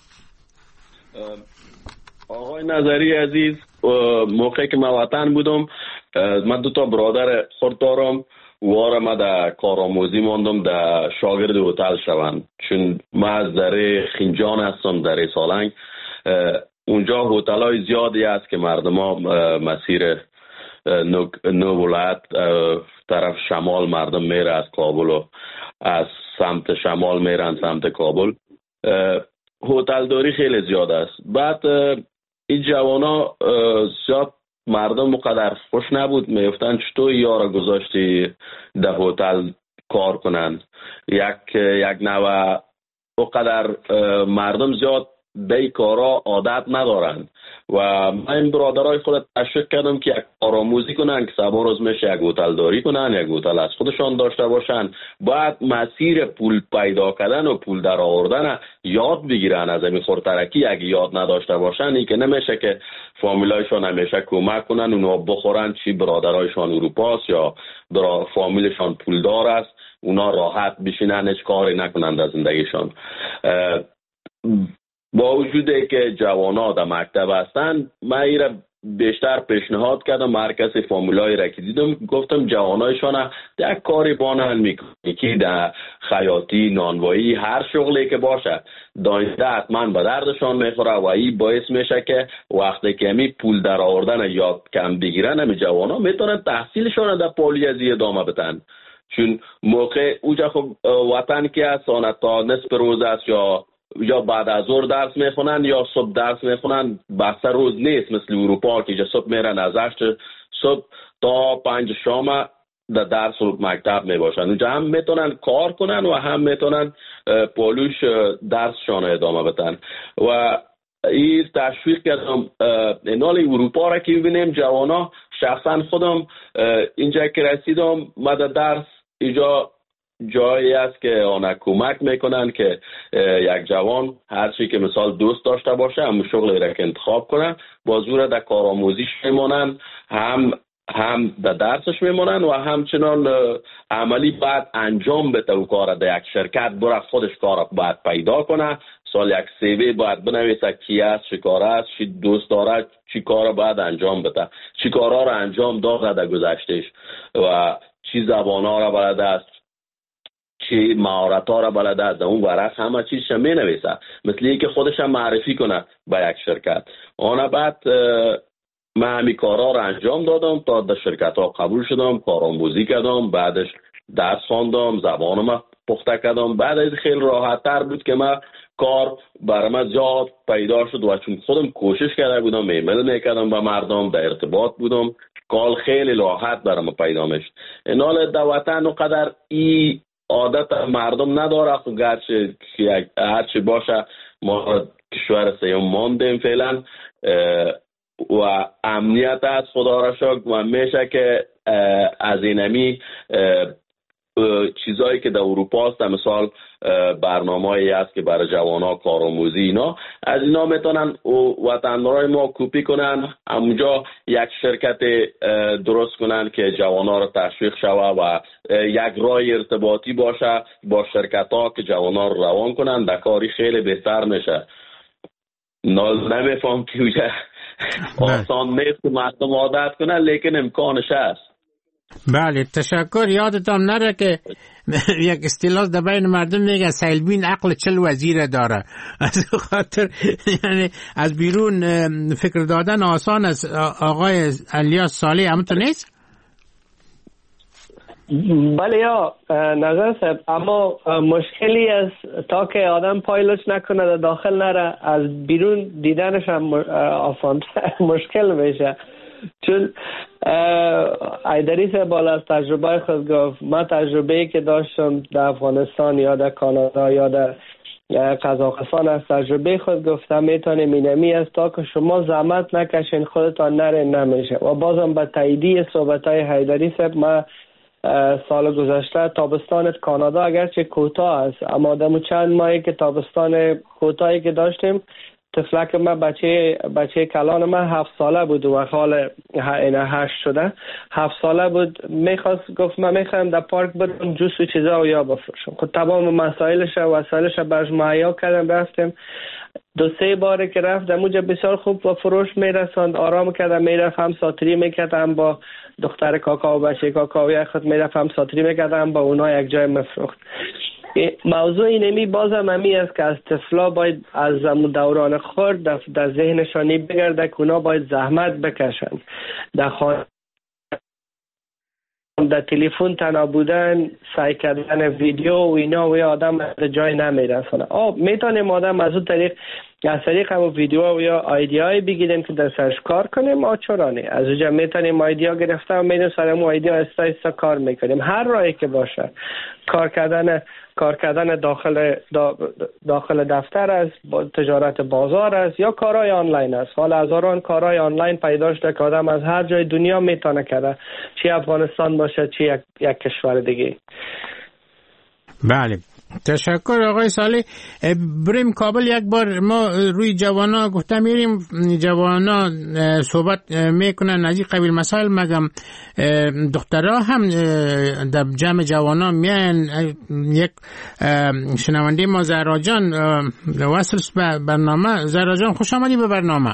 آقای نظری عزیز موقعی که من وطن بودم من دو تا برادر خود دارم واره ما در کارآموزی ماندم در شاگرد هتل شوند چون من از در خینجان هستم در سالنگ اونجا هتل های زیادی است که مردم ها مسیر نو ولایت طرف شمال مردم میره از کابل و از سمت شمال میرن سمت کابل هتل داری خیلی زیاد است. بعد این جوانا زیاد مردم مقدر خوش نبود میفتن چطور یارا گذاشتی در هتل کار کنند یک یک نوع مقدر مردم زیاد به کارا عادت ندارند و من برادرای خود تشویق کردم که یک کارآموزی کنن که سبا روز میشه یک هتل داری کنن یک هتل از خودشان داشته باشن باید مسیر پول پیدا کردن و پول در آوردن یاد بگیرن از همین خورترکی اگه یاد نداشته باشن این که نمیشه که فامیلایشان همیشه کمک کنن اونا بخورن چی برادرایشان اروپاست یا برا فامیلشان پولدار است اونا راحت بشینن هیچ کاری نکنن در زندگیشان. با وجودی که جوانا در مکتب هستن من ایره بیشتر پیشنهاد کردم مرکز فامیلای را که دیدم گفتم جوانایشان یک کاری بانن میکنی که در خیاطی نانوایی هر شغلی که باشه داینده حتما به دردشان میخوره و این باعث میشه که وقتی که همی پول در آوردن یاد کم بگیرن همی جوانا میتونن تحصیلشان در پالیزی ادامه بدن چون موقع اوجا خب وطن که هست تا نصف روز است یا یا بعد از ظهر درس میخونن یا صبح درس میخونن بسته روز نیست مثل اروپا که صبح میرن از هشت صبح تا پنج شام در درس و مکتب میباشن اونجا هم میتونن کار کنن و هم میتونن پولوش درسشان ادامه بدن و این تشویق کردم نال اروپا را که ببینیم جوانا شخصا خودم اینجا که رسیدم ما در درس اینجا جایی است که آنها کمک میکنن که یک جوان هر چی که مثال دوست داشته باشه هم شغلی را که انتخاب کنن با زور در کارآموزیش میمونن هم هم در درسش میمونن و همچنان عملی بعد انجام بده و کار در یک شرکت برای خودش کار باید پیدا کنه سال یک سیوی باید بنویسه کی است چی کار است چی دوست داره چی کار باید انجام بده چی کارا را انجام داده در گذشتهش و چی زبانا را بلد است چی مهارت ها را بلد است اون ورق همه چیزش می نویسه مثل این که خودش هم معرفی کنه به یک شرکت آنها بعد من همی کارها را انجام دادم تا در شرکت ها قبول شدم کارآموزی کردم بعدش درس خواندم زبانم پخته کردم بعد از خیلی راحت تر بود که من کار برای من زیاد پیدا شد و چون خودم کوشش کرده بودم ایمیل میکردم به مردم در ارتباط بودم کار خیلی راحت برای من پیدا میشد اینال در وطن و قدر ای عادت مردم نداره خب گرچه هرچی باشه ما کشور سیوم ماندیم فعلا و امنیت از خدا را شکر و میشه که از اینمی چیزایی که در اروپا هست، مثال برنامه‌ای است که برای جوان‌ها کارآموزی، اینا از اینا میتونن وطن‌های ما کپی کنن، همونجا یک شرکت درست کنن که جوان‌ها رو تشویق شوه و یک راه ارتباطی باشه با شرکت‌ها که جوان‌ها رو روان کنن، در کاری خیلی بهتر میشه. نمیفهم که آسان نیست که مردم عادت کنن، لیکن امکانش هست. بله تشکر. یادتان نره که یک اصطلاح در بین مردم میگه سیلبین عقل چل وزیر داره. از خاطر یعنی از بیرون فکر دادن آسان است. آقای الیاس صالح همونطور نیست؟ بله یا نظر صاحب، اما مشکلی است تا که آدم پایلوچ نکنه در داخل نره، از بیرون دیدنش هم آسان مشکل میشه. چون ایدری صاحب بالا از تجربه خود گفت، من تجربه‌ای که داشتم در افغانستان یا در کانادا یا در قزاقستان از تجربه خود گفتم، میتونیم اینمی است تا که شما زحمت نکشین خودتان نرین نمیشه. و بازم به تاییدیه صحبت‌های ایدری صاحب، من سال گذشته تابستان کانادا اگرچه کوتاه است، اما دمو چند ماهی که تابستان کوتاهی که داشتیم، طفلک من بچه بچه کلان من هفت ساله بود و حال اینا هشت شده، هفت ساله بود، میخواست گفت من میخوایم در پارک برم جوس و چیزا و یا بفروشم. خب تمام مسائلش و وسایلش برش مهیا کردم، رفتیم دو سه باره که رفت اونجا بسیار خوب با فروش میرساند، آرام کردم، میرفت هم ساتری میکردم با دختر کاکا و بچه کاکا و خود میرفت هم ساتری میکردم با اونا یک جای مفروخت. موضوع اینمی بازم همی است که از طفلا باید از دوران خورد در ذهنشانی بگرده که اونا باید زحمت بکشند، در خانه در تلفن تنها بودن، سعی کردن ویدیو و اینا و آدم از جای نمیرسونه. آب میتونیم آدم از اون طریق از طریق هم ویدیو و یا ایدیای بگیریم که در سرش کار کنیم، آچرانی از اونجا میتونیم ایدیا گرفته و میدونیم سرمو ایدیا استا استا کار میکنیم. هر راهی که باشه، کار کردن کار کردن داخل داخل دفتر است، تجارت بازار است یا کارهای آنلاین است. حالا هزاران کارهای آنلاین پیدا شده که آدم از هر جای دنیا میتونه کرده، چی افغانستان باشه چی یک, یک کشور دیگه. بله تشکر آقای صالح. بریم کابل. یک بار ما روی جوانا گفتم میریم، جوانا صحبت میکنن از این قبیل مسائل، مگم دخترها هم در جمع جوانا میان. یک شنونده ما زهرا جان وصل به برنامه. زهرا جان خوش آمدی به برنامه.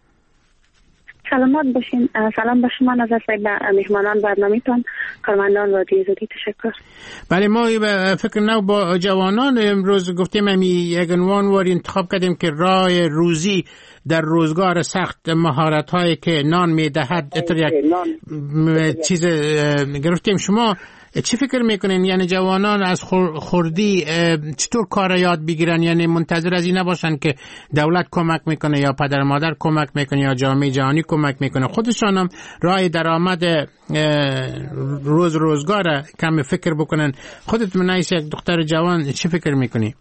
سلامت باشین. سلام به شما نظر صاحب، به مهمانان برنامه‌تان، کارمندان رادیو آزادی تشکر. بله ما فکر نو با جوانان امروز گفتیم همی یک عنوان واری انتخاب کردیم که راه روزی در روزگار سخت، مهارت هایی که نان میدهد. اتر یک چیز گرفتیم. شما چی فکر میکنین؟ یعنی جوانان از خوردی چطور کار یاد بگیرن؟ یعنی منتظر از این نباشن که دولت کمک میکنه یا پدر مادر کمک میکنه یا جامعه جهانی کمک میکنه، خودشان هم راه درآمد روز روزگار کم فکر بکنن. خودت منایس یک دختر جوان چی فکر میکنی؟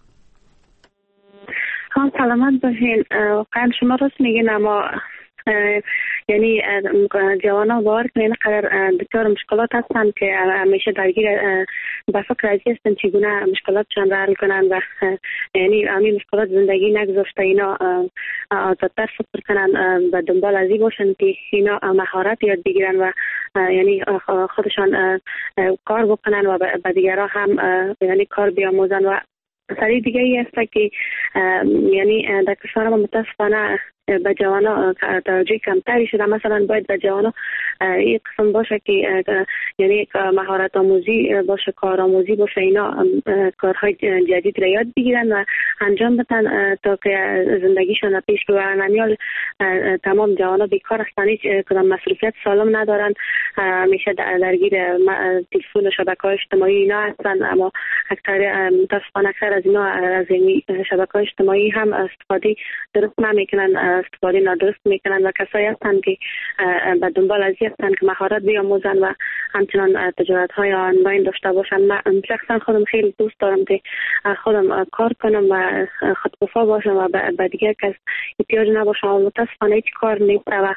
هم سلامت باشین. واقعا شما راست میگین، اما یعنی جوانان باور کنین قدر دچار مشکلات هستن که همیشه درگیر به فکر ازی هستن چگونه مشکلاتشان را حل کنن و یعنی همین مشکلات زندگی نگذاشته اینا آزادتر فکر کنن، به دنبال ازی باشن که اینا مهارت یاد بگیرن و یعنی خودشان کار بکنن و به دیگرها هم یعنی کار بیاموزن. و سری دیگه ای است که یعنی در کشور ما متاسفانه به جوانا توجه کمتری شده. مثلا باید به جوانا این قسم باشه که یعنی مهارت آموزی باشه، کار آموزی باشه، اینا کارهای جدید را یاد بگیرن و انجام بدن تا که زندگیشان را پیش ببرن. همیال تمام جوانا بیکار هستن، هیچ کدام مسئولیت سالم ندارن، همیشه درگیر تلفن و شبکه‌های اجتماعی اینا هستن. اما اکثر متاسفانه اکثر از اینا از شبکه‌های اجتماعی هم استفاده درست نمیکنن، استفاده نادرست میکنن و کسایی هستن که به دنبال ازی هستن که مهارت بیاموزن و همچنان تجارت های آنلاین داشته باشن. من شخصا خودم خیلی دوست دارم که خودم کار کنم و خودکفا باشم و به دیگر کس احتیاج نباشم، و متاسفانه هیچ کار نیست و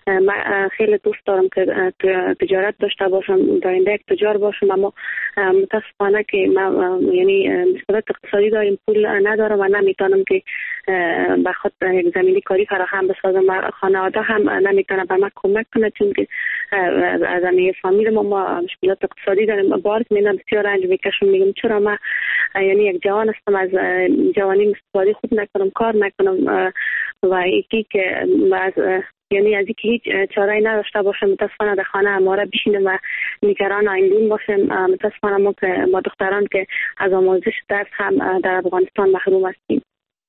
من خیلی دوست دارم که تجارت داشته باشم، داینده یک تجار باشم، اما متاسفانه که من یعنی مشکلات اقتصادی داریم، پول ندارم و نمیتونم که به خود یک زمینی کاری فراهم بسازم. خانواده هم نمیتونه به من کمک کنه چون که از زمینه فامیل ما ما مشکلات اقتصادی داریم. بار میدم بسیار رنج میکشم، میگم چرا من یعنی یک جوان هستم از جوانی استفاده خوب نکنم، کار نکنم و یکی که از یعنی از اینکه هیچ چاره‌ای نداشته باشم متاسفانه در خانه اماره بشینم و نگران آینده‌ام باشم. متاسفانه ما که ما دختران که از آموزش درس هم در افغانستان محروم هستیم.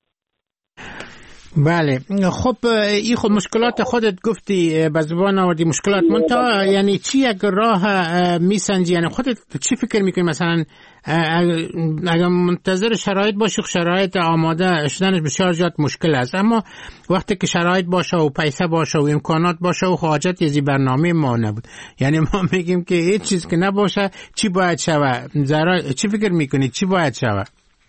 بله خب این خود مشکلات خودت گفتی به زبان آوردی مشکلات منتها یعنی چی یک راه میسنجی؟ یعنی خودت چی فکر میکنی مثلا اگر منتظر شرایط باشی شرایط آماده شدنش بسیار زیاد مشکل است، اما وقتی که شرایط باشه و پیسه باشه و امکانات باشه و حاجت یزی برنامه ما نبود، یعنی ما میگیم که هیچ چیز که نباشه چی باید شود؟ چی فکر میکنی چی باید شود؟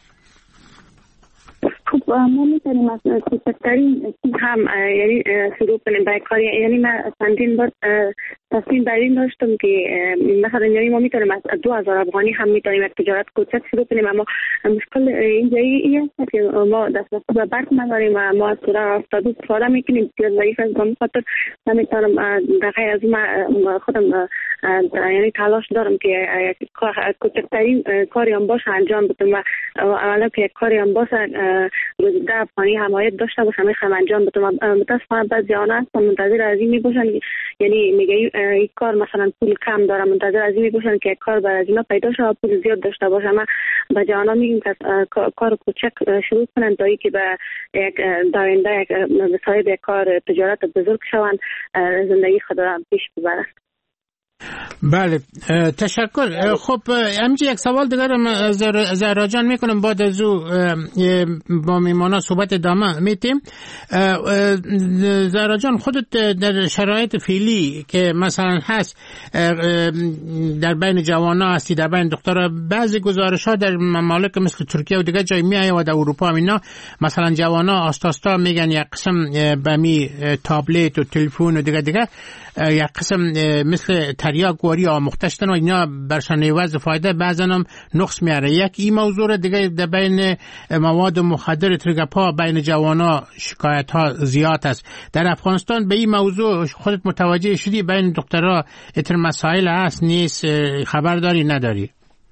خب ما میتونیم از کوچکترین هم یعنی شروع کنیم به کاری. یعنی من چندین بار تصمیم بر این داشتم که مثلا یعنی ما میتونیم از دو هزار افغانی هم میتونیم یک تجارت کوچک شروع کنیم، اما مشکل اینجایی این است که ما دسترسی به برق نداریم و ما از سوراخ افتاده استفاده میکنیم. بسیار ضعیف است، به خاطر نمیتونم در غیر از من خودم یعنی تلاش دارم که یک کوچکترین کاری هم باشه انجام بدم و اولا که یک کاری هم باشه روزده افغانی حمایت داشته باشم میخوام انجام بدم. متاسفانه بعضی آنها هستن منتظر از این میباشن، یعنی میگه این کار مثلا پول کم داره، منتظر از این میباشن که کار بر از اینا پیدا شه و پول زیاد داشته باشه. ما به جوانا میگیم که کار کوچک شروع کنن تا اینکه به یک داینده یک صاحب یک کار تجارت بزرگ شوند، زندگی خود را پیش ببرن. بله تشکر. خب همینجا یک سوال دیگرم زهرا جان میکنم، بعد از او با میمانا صحبت ادامه میتیم. زهرا جان خودت در شرایط فعلی که مثلا هست در بین جوانا هستی، در بین دخترها، بعضی گزارش ها در ممالک مثل ترکیه و دیگه جای میایه و در اروپا هم اینا مثلا جوانا آستاستا میگن یک قسم بمی تابلت و تلفن و دیگه دیگه یک قسم مثل تریاک واری آموختشتن و اینا برشان عوض فایده بعضن هم نقص میاره. یک این موضوع دیگه در بین مواد مخدر ترگپا بین جوانا شکایت ها زیاد است. در افغانستان به این موضوع خودت متوجه شدی؟ بین دکترها اتر مسائل هست نیست؟ خبر داری نداری؟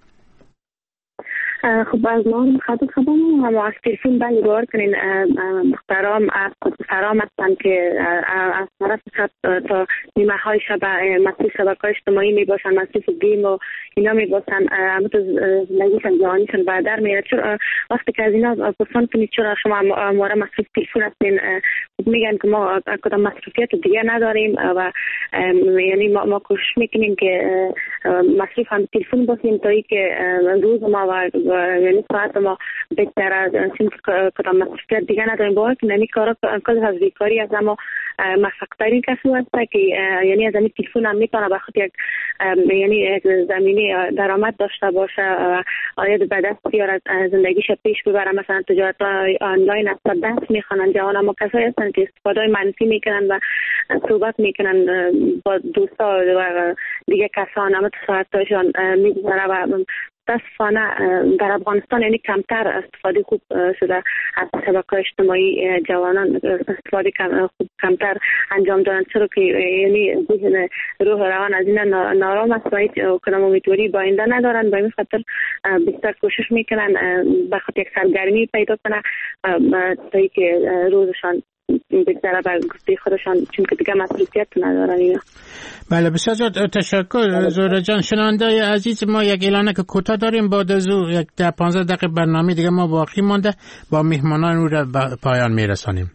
خب از ما خاطر خبر نمیم از تلفون بلی باور کنین مخترام از فرام هستن که از طرف شب تا نیمه های شب مصروف شبکه اجتماعی می باشن، مصروف گیم و اینا می باشن، اما تو زندگیشن جوانیشن بردر میره. چرا وقتی که از اینا پرسان کنید چرا شما مورا مصروف تلفون هستین، میگن که ما کدام مصروفیت دیگه نداریم و یعنی ما, ما کوشش میکنیم که مصروف هم تلفون باشیم تا ای که روز ما و یعنی ساعت ما بهتر از چون کدام مصروفیت دیگه نداریم. باید که نمی کارا کل از بیکاری از اما مفقترین کسی هست که یعنی از این تلفون هم میتونه بخاط یک یعنی یک زمینی درآمد داشته باشه و آید به دست بیاره زندگیش پیش ببره. مثلا تجارت آنلاین است، درس میخوانن جوان، اما کسایی هستن که استفاده منفی میکنن و صحبت میکنن با دوستا و دیگه کسان، اما ساعتاشان میگذره و متاسفانه در افغانستان یعنی کمتر استفاده خوب شده از شبکه اجتماعی، جوانان استفاده کم خوب کمتر انجام دادن، چرا که یعنی ذهن روح روان از این نارام است و هیچ کدام امیدواری با آینده ندارن. به این خاطر بیشتر کوشش میکنن بخاطر یک سرگرمی پیدا کنن تا اینکه روزشان بگذره بر گفته خودشان، چون که دیگه مسئولیت ندارن اینا. بله بسیار تشکر زهرا جان. شنونده عزیز ما یک اعلانه که کوتاه داریم، بعد از او یک ده پانزده دقیقه برنامه دیگه ما باقی مانده با مهمانان رو را پایان میرسانیم.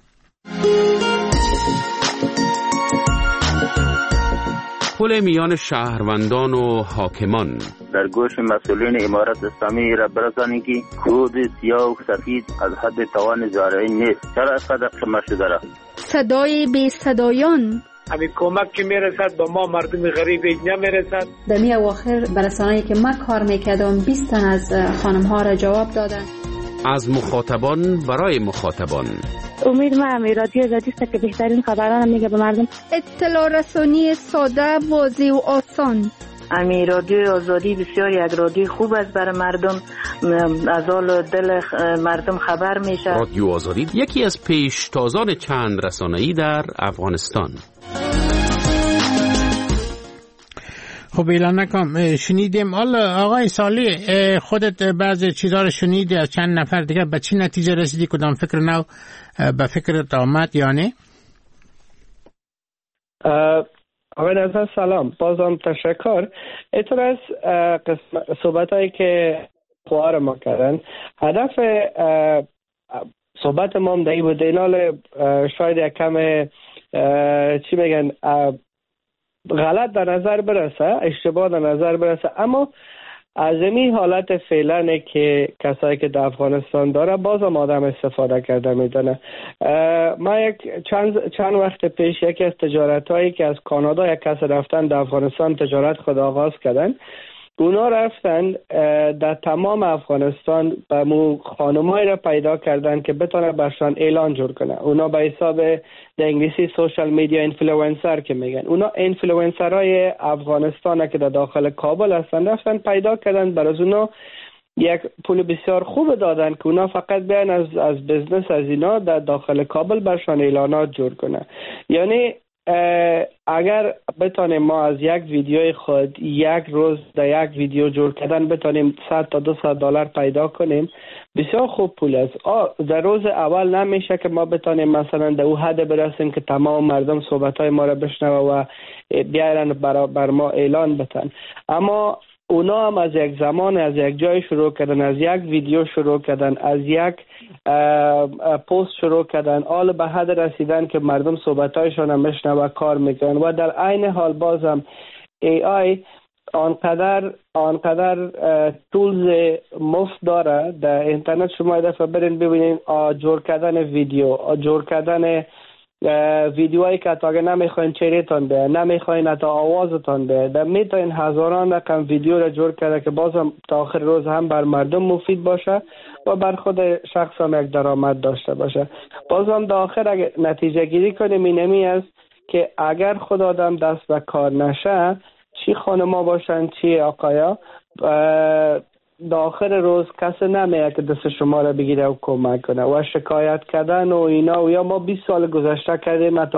پل میان شهروندان و حاکمان در گوش مسئولین امارت اسلامی را برسانید که خود سیاه و سفید از حد توان زارعین نیست. چرا اینقدر خمه شده را؟ صدای بی صدایان همین کمک که میرسد با ما مردم غریب نمیرسد. در می اواخر برسانه‌ای که من کار میکردم بیست تن از خانم ها را جواب دادن. از مخاطبان برای مخاطبان. امید ما امی رادیو آزادی است که بهترین خبران میگه به مردم. اطلاع رسانی ساده، واضح و آسان. امی رادیو آزادی بسیار یک رادیو خوب است برای مردم، از حال دل مردم خبر میشه. رادیو آزادی یکی از پیشتازان چند رسانه‌ای در افغانستان. خب اعلان نکنم شنیدیم. حالا آقای صالح خودت بعضی چیزها رو شنیدی از چند نفر دیگه، به چی نتیجه رسیدی؟ کدام فکر نو به فکرت آمد یا نه؟ آقای نظر سلام، بازم تشکر. اینطور از صحبت هایی که خواه ما کردن، هدف صحبت ما هم دایی بود اینال شاید یک کم چی میگن غلط در نظر برسه، اشتباه در نظر برسه، اما از این حالت فعلا که کسایی که در افغانستان داره بازم آدم استفاده کرده میدونه. ما یک چند چند وقت پیش یکی از تجارت هایی که از کانادا یک کس رفتن در افغانستان تجارت خود آغاز کردن، اونا رفتن در تمام افغانستان به مو خانمایی را پیدا کردن که بتونه برشان اعلان جور کنه. اونا به حساب در انگلیسی سوشال میدیا اینفلوئنسر که میگن، اونا اینفلوئنسرهای افغانستان که در داخل کابل هستن رفتن پیدا کردن، برای اونا یک پول بسیار خوب دادن که اونا فقط بیان از از بزنس از اینا در داخل کابل برشان اعلانات جور کنه. یعنی اگر بتانیم ما از یک ویدیوی خود یک روز در یک ویدیو جور کردن بتانیم صد تا دویست دلار پیدا کنیم، بسیار خوب پول است. در روز اول نمیشه که ما بتانیم مثلا در او حد برسیم که تمام مردم صحبتهای ما را بشنوه و بیارن بر, بر ما اعلان بتن، اما اونا هم از یک زمان از یک جای شروع کردن، از یک ویدیو شروع کردن، از یک پست شروع کردن، آل به حد رسیدن که مردم صحبتایشان هم بشنوه کار میکنن. و در عین حال بازم ای آی آنقدر آنقدر تولز مفت داره در اینترنت. شما دفعه برین ببینین جور کردن ویدیو، جور کردن ویدیوهایی که تا اگه نمیخواین چهرهتان به، نمیخواین حتی آوازتان به، در میتونین هزاران رقم ویدیو را جور کرده که بازم تا آخر روز هم بر مردم مفید باشه و بر خود شخص هم یک درآمد داشته باشه. بازم در آخر اگه نتیجه گیری کنیم اینمی است که اگر خود آدم دست به کار نشه، چی خانما باشن چی آقایا، در آخر روز کسی نمیه که دست شما را بگیره و کمک کنه. و شکایت کردن و اینا و یا ما بیست سال گذشته کردیم حتی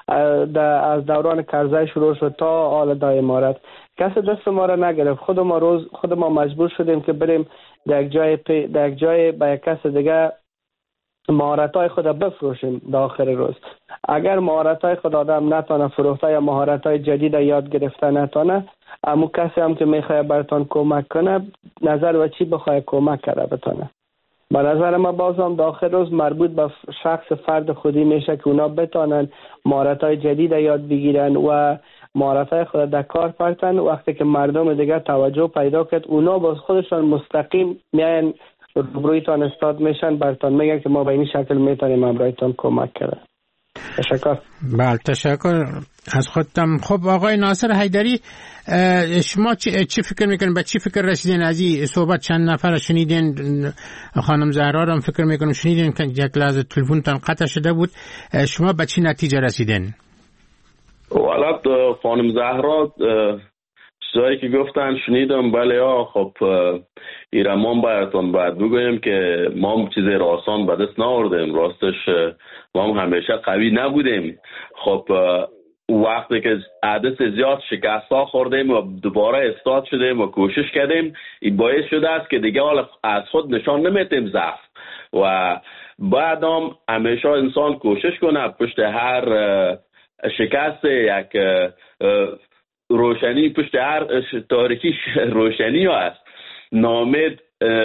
از دوران کرزی شروع شد تا حال دا امارت کسی دست ما را نگرفت. خود ما روز خود ما مجبور شدیم که بریم در یک جای پی در یک جای با یک کس دیگه مهارت‌های خود بفروشیم. در آخر روز اگر مهارت‌های خود آدم نتونه فروخته یا مهارت‌های جدید یاد گرفته نتونه، اما کسی هم که میخواه براتون کمک کنه نظر و چی بخواه کمک کرده بتونه. به نظر ما بازم در آخر روز مربوط به شخص فرد خودی میشه که اونا بتونن مهارت‌های جدید یاد بگیرن و مهارت‌های خود در کار پرتن. وقتی که مردم دیگه توجه پیدا کرد، اونا باز خودشان مستقیم میان روبرویتان استاد میشن، براتون میگن که ما به این شکل میتونیم امرایتان کمک کنیم. تشکر. بله تشکر از خودتم. خب آقای ناصر حیدری، شما چی فکر میکنین؟ به چی فکر رسیدین از این صحبت؟ چند نفر شنیدین؟ خانم زهرا رو هم فکر میکنم شنیدین که یک لحظه تلفنتان قطع شده بود. شما به چی نتیجه رسیدین؟ والا خانم زهرا چیزایی که گفتن شنیدم، بله ها. خب ایرمان براتون باید بگویم که ما هم چیز آسان به دست ناوردیم، راستش ما هم همیشه قوی نبودیم. خب وقتی که عدد زیاد شکست ها خوردیم و دوباره استاد شدیم و کوشش کردیم، این باعث شده است که دیگه حالا از خود نشان نمیتیم ضعف. و بعد هم همیشه انسان کوشش کنه پشت هر شکست یک روشنی، پشت هر تاریکی روشنی هست. نامید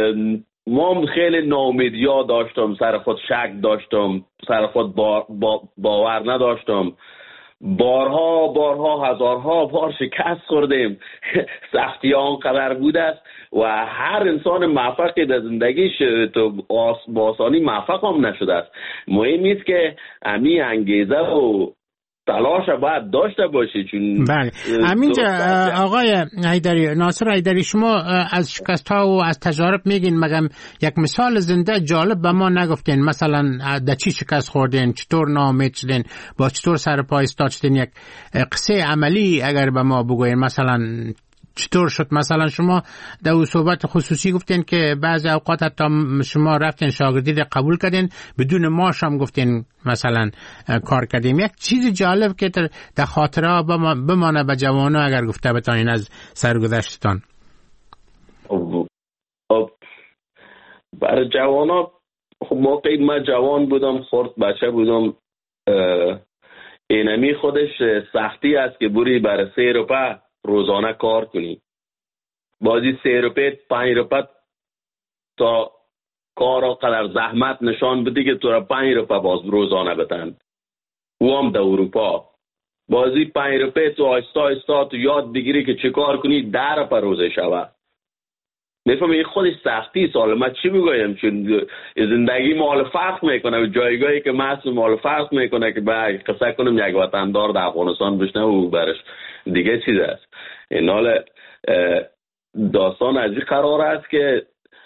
ما خیلی ناامیدی ها داشتم، سر خود شک داشتم، سر خود با با باور نداشتم. بارها بارها هزارها بار شکست خوردیم. سختی ها آنقدر بود است و هر انسان موفقی در زندگیش تو با آسانی موفق هم نشده است. مهم است که امی انگیزه و تلاش باید داشته باشی. چون بله همینجا آقای حیدری، ناصر حیدری، شما از شکست ها و از تجارب میگین، مگم یک مثال زنده جالب به ما نگفتین؟ مثلا در چی شکست خوردین، چطور ناامید شدین، با چطور سر پای ایستاد شدین؟ یک قصه عملی اگر به ما بگوین، مثلا چطور شد؟ مثلا شما در اون صحبت خصوصی گفتین که بعضی اوقات حتی شما رفتین شاگردی رو قبول کردین بدون معاش هم گفتین مثلا کار کردیم. یک چیز جالب که در خاطره بمانه به جوانو اگر گفته بتانین از سرگذشتتان. برای جوانا خب موقعی من جوان بودم، خرد بچه بودم، اینمی خودش سختی است که بری برای سه روپه روزانه کار کنی. بازی سه روپه پنج روپه تا کار و قدر زحمت نشان بدی که تو را پنج روپه باز روزانه بتن، او هم در اروپا. بازی پنج روپه تو آیستا آیستا تو یاد بگیری که چه کار کنی ده روپه روزه شوه. میفهم این خودش سختی سال. من چی بگویم؟ چون زندگی مال فرق میکنه، جایگاهی که محصول مال فرق میکنه که باید قصه کنم یک وطندار در افغانستان بشنه و برش دیگه چیز است. این حال داستان از این قرار است که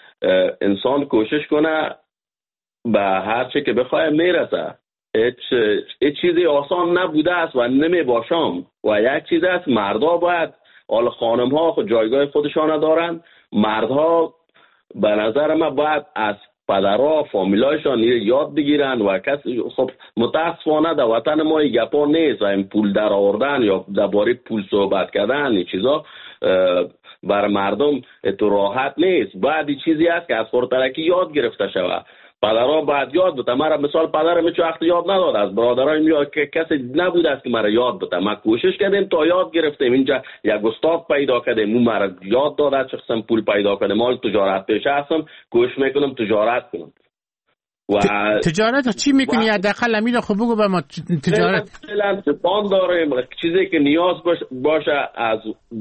انسان کوشش کنه به هر چه که بخواه میرسه. هیچ چیزی آسان نبوده است و نمی باشم. و یک چیز است، مردا باید، حال خانم ها خود جایگاه خودشان دارن، مردها به نظر من باید از پدرها فامیلایشان یاد بگیرن. و کسی خب متاسفانه در وطن ما این گپا نیست، این پول در آوردن یا درباره پول صحبت کردن این چیزا بر مردم تو راحت نیست. باید این چیزی است که از خردترکی یاد گرفته شود. پدرها باید یاد بده. مرا مثال پدرم هیچ وقت یاد نداد، از برادرام یا که کسی نبود است که مرا یاد بده. ما کوشش کردیم تا یاد گرفتیم، اینجا یک استاد پیدا کردیم، اون مرا یاد داد چه قسم پول پیدا کنم. مال تجارت پیشه هستم، کوشش میکنم تجارت کنم. و تجارت چی میکنی؟ حداقل امید خب بگو به ما. تجارت فعلا پان داریم، چیزی که نیاز باشه از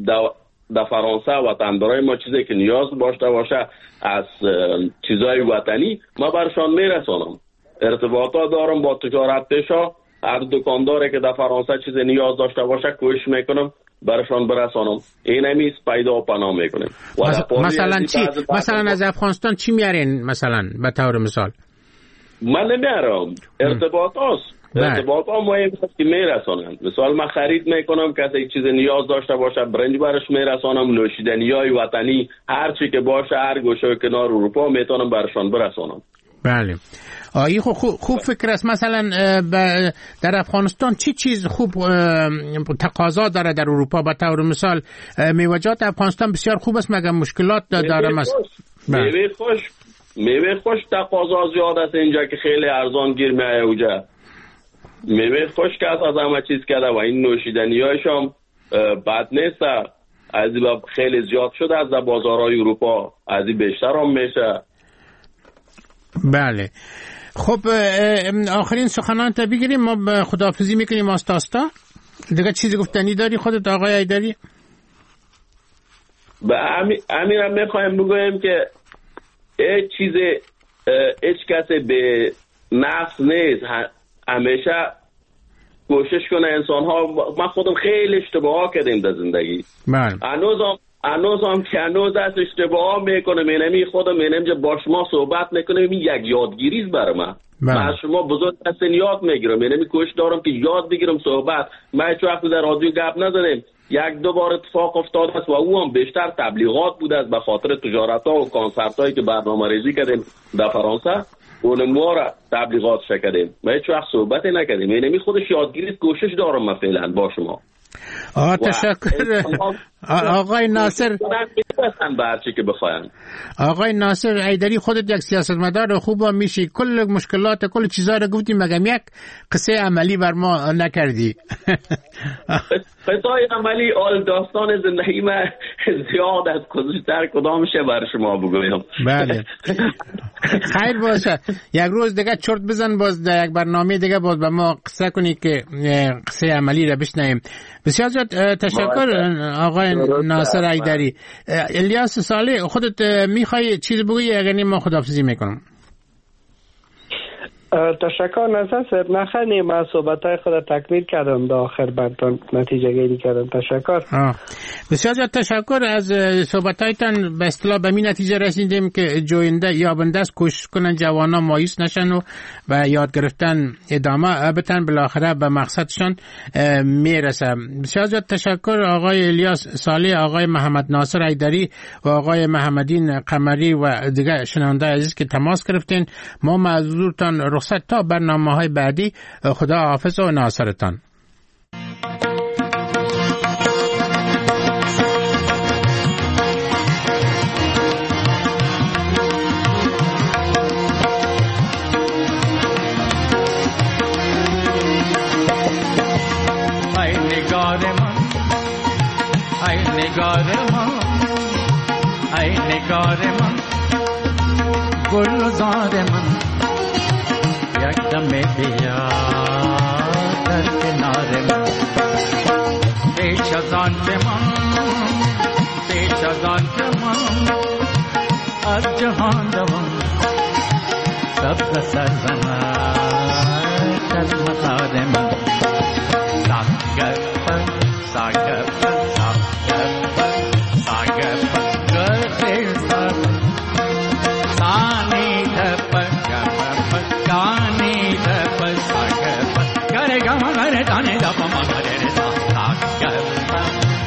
در فرانسه وطندارای ما، چیزی که نیاز داشته باشه از چیزای وطنی ما برشان میرسانم. ارتباطات دارم با تجارت پیشا، هر دکانداری که در فرانسه چیز نیاز داشته باشه کوشش میکنم برشان برسانم. این همیست پیدا و پناه میکنیم. مثلا چی؟ مثلا از افغانستان چی میارین مثلا به طور مثال؟ من نمیارم، ارتباطات ارتباط ها مهم است که میرسانم. مثال من خرید میکنم، کسی چیز نیاز داشته باشه برنج برش میرسانم، نوشیدنی های وطنی هر چی که باشه هر گوشه کنار اروپا میتونم برشان برسانم. بله. آیی خوب خوب فکر است. مثلا در افغانستان چی چیز خوب تقاضا داره در اروپا؟ به طور مثال میوه‌جات افغانستان بسیار خوب است مگر مشکلات داره؟ مثلا میوه خوش میوه خوش تقاضا زیاد است اینجا که خیلی ارزان گیر میایه اونجا. میوه خوش که از همه چیز کرده و این نوشیدنی هایش هم بد نیست. از این خیلی زیاد شده از بازارهای اروپا، از این بیشتر هم میشه. بله. خب آخرین سخنان تا بگیریم، ما خداحافظی میکنیم. آستاستا دیگه چیزی گفتنی داری خودت آقای حیدری؟ به امیر هم میخوایم بگویم که هیچ چیز هیچ کسی به نفس نیست. همیشه کوشش کنه انسان ها. من خودم خیلی اشتباه کردیم در زندگی. بله. هنوزم هنوزم که هنوز از اشتباه میکنم. اینمی خودم اینم با شما صحبت میکنم، این یک یادگیری است برای من. من از شما بزرگ هستین یاد میگیرم. اینمی کوشش دارم که یاد بگیرم صحبت. من هیچ وقت در رادیو گپ نزدم. یک دو بار اتفاق افتاده است و او هم بیشتر تبلیغات بوده است به خاطر تجارت ها و کنسرت هایی که برنامه ریزی کردیم در فرانسه. اون ما را تبلیغات شکردیم. ما هیچ وقت صحبت نکردیم. اینمی خودش یادگیری کوشش دارم من فعلا با شما. آه تشکر آقای ناصر. آقای ناصر حیدری، خودت یک سیاستمدار خوب هم میشی، کل مشکلات کل چیزا رو گفتی مگم یک قصه عملی بر ما نکردی. قصه عملی آل داستان زندگی من زیاد از گذشته کدامشه بر شما بگویم. بله خیر باشه. یک روز دیگه چرت بزن باز در یک برنامه دیگه باز به ما قصه کنی که قصه عملی رو بشنویم. بسیار زیاد تشکر آقای ناصر حیدری. الیاس صالح، خودت میخوای چیز بگویی؟ اگر نه ما خداحافظی میکنم. تشکر نظر صاحب. نخنی من صحبت های خود تکمیل کردم دا آخر برتان نتیجه گیری کردم. تشکر. آه. بسیار زیاد تشکر از صحبت هایتان. به اصطلاح به این نتیجه رسیدیم که جوینده یا بندست کوشش کنن جوانا مایوس نشن و, و یاد گرفتن ادامه بتن، بالاخره به مقصدشان میرسه. بسیار زیاد تشکر آقای الیاس صالح، آقای محمد ناصر حیدری و آقای محمدین قمری و دیگر شنونده عزیز که تماس گرفتین. ما معذورتان رخصت تا برنامه های بعدی. خدا حافظ و ناصرتان. ای نگار من، ای نگار من، ای نگار من، گلزار من، یک دم بیا در کنار من. پیش از آن که من، پیش از آن که من از جهان روم، سبز سرزنم از مزار من. ساگر پر ساگر پر ساگر پر ساگر پر گردی سر سانی دپر گپر گانی دپر ساگر پر گره گم گره دانی دپر مگره سا ساگر پر.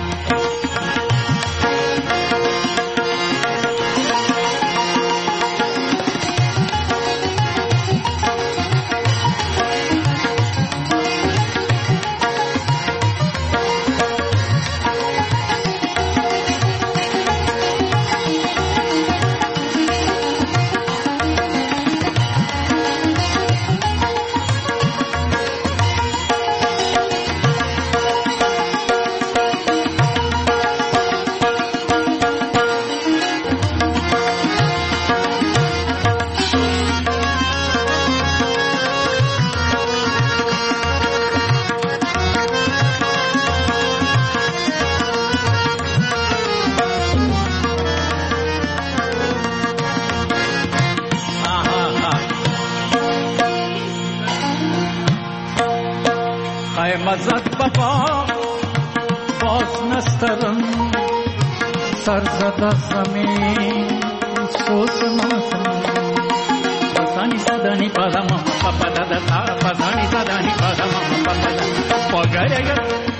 مزد بابا باز نسترم سرزده زمین سوز مازم پسانی زدانی پادم پاپا دادا تا پسانی زدانی پادم پاپا دادا پگرگا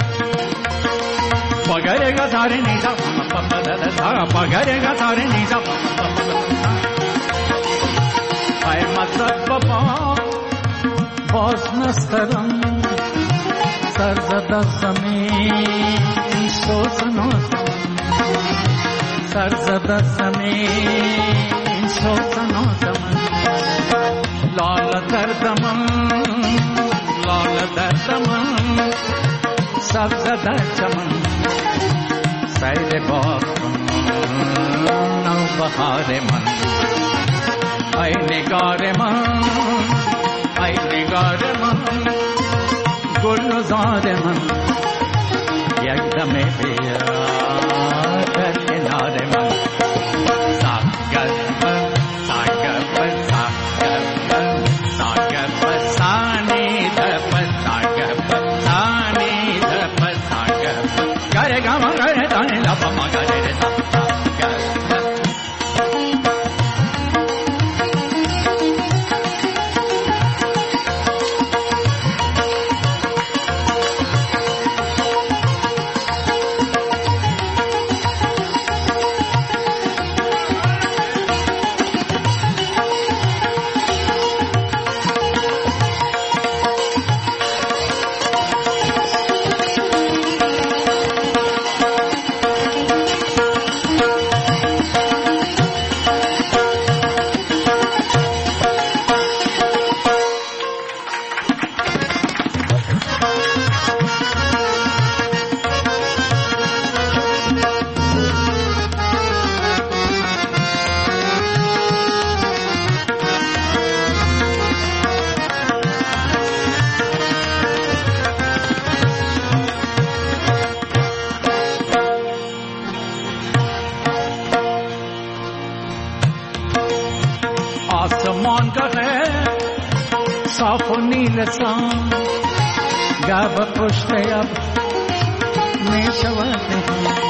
پگرگا ساره نیزا پاپا دادا تا پگرگا ساره نیزا پاپا دادا ای مزد بابا باز نسترم سرزده زمین سوز نازم سرزده زمین سوز نازم لال دردم لال دردم سبز در چمن سیر باغ نو بهار من. ای نگار من، ای نگار من، گلزار من، یک دم بیا در کنار من. ساگر پر ساگر پر ساگر پر ساگر پر سانی دپر ساگر پر سانی دپر ساگر پر گره گم گره دانی لپا مگره ساگر پر. رسان گب پشت اب می شود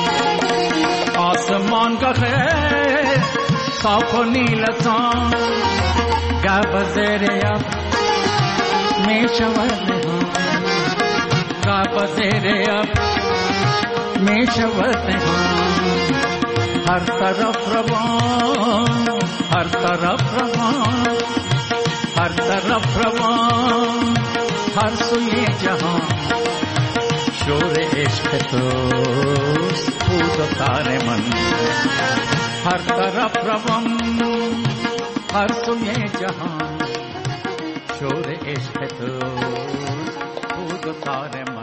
آسمان کا خیر صاف و نیلسان گب زیر اب می شود گب زیر اب می شود ہر طرف روان ہر طرف روان ہر طرف روان ہر سوئے جہاں شور عشق توست خود و تار من ہر طرف روان ہر سوئے جہاں شور عشق توست خود و تار من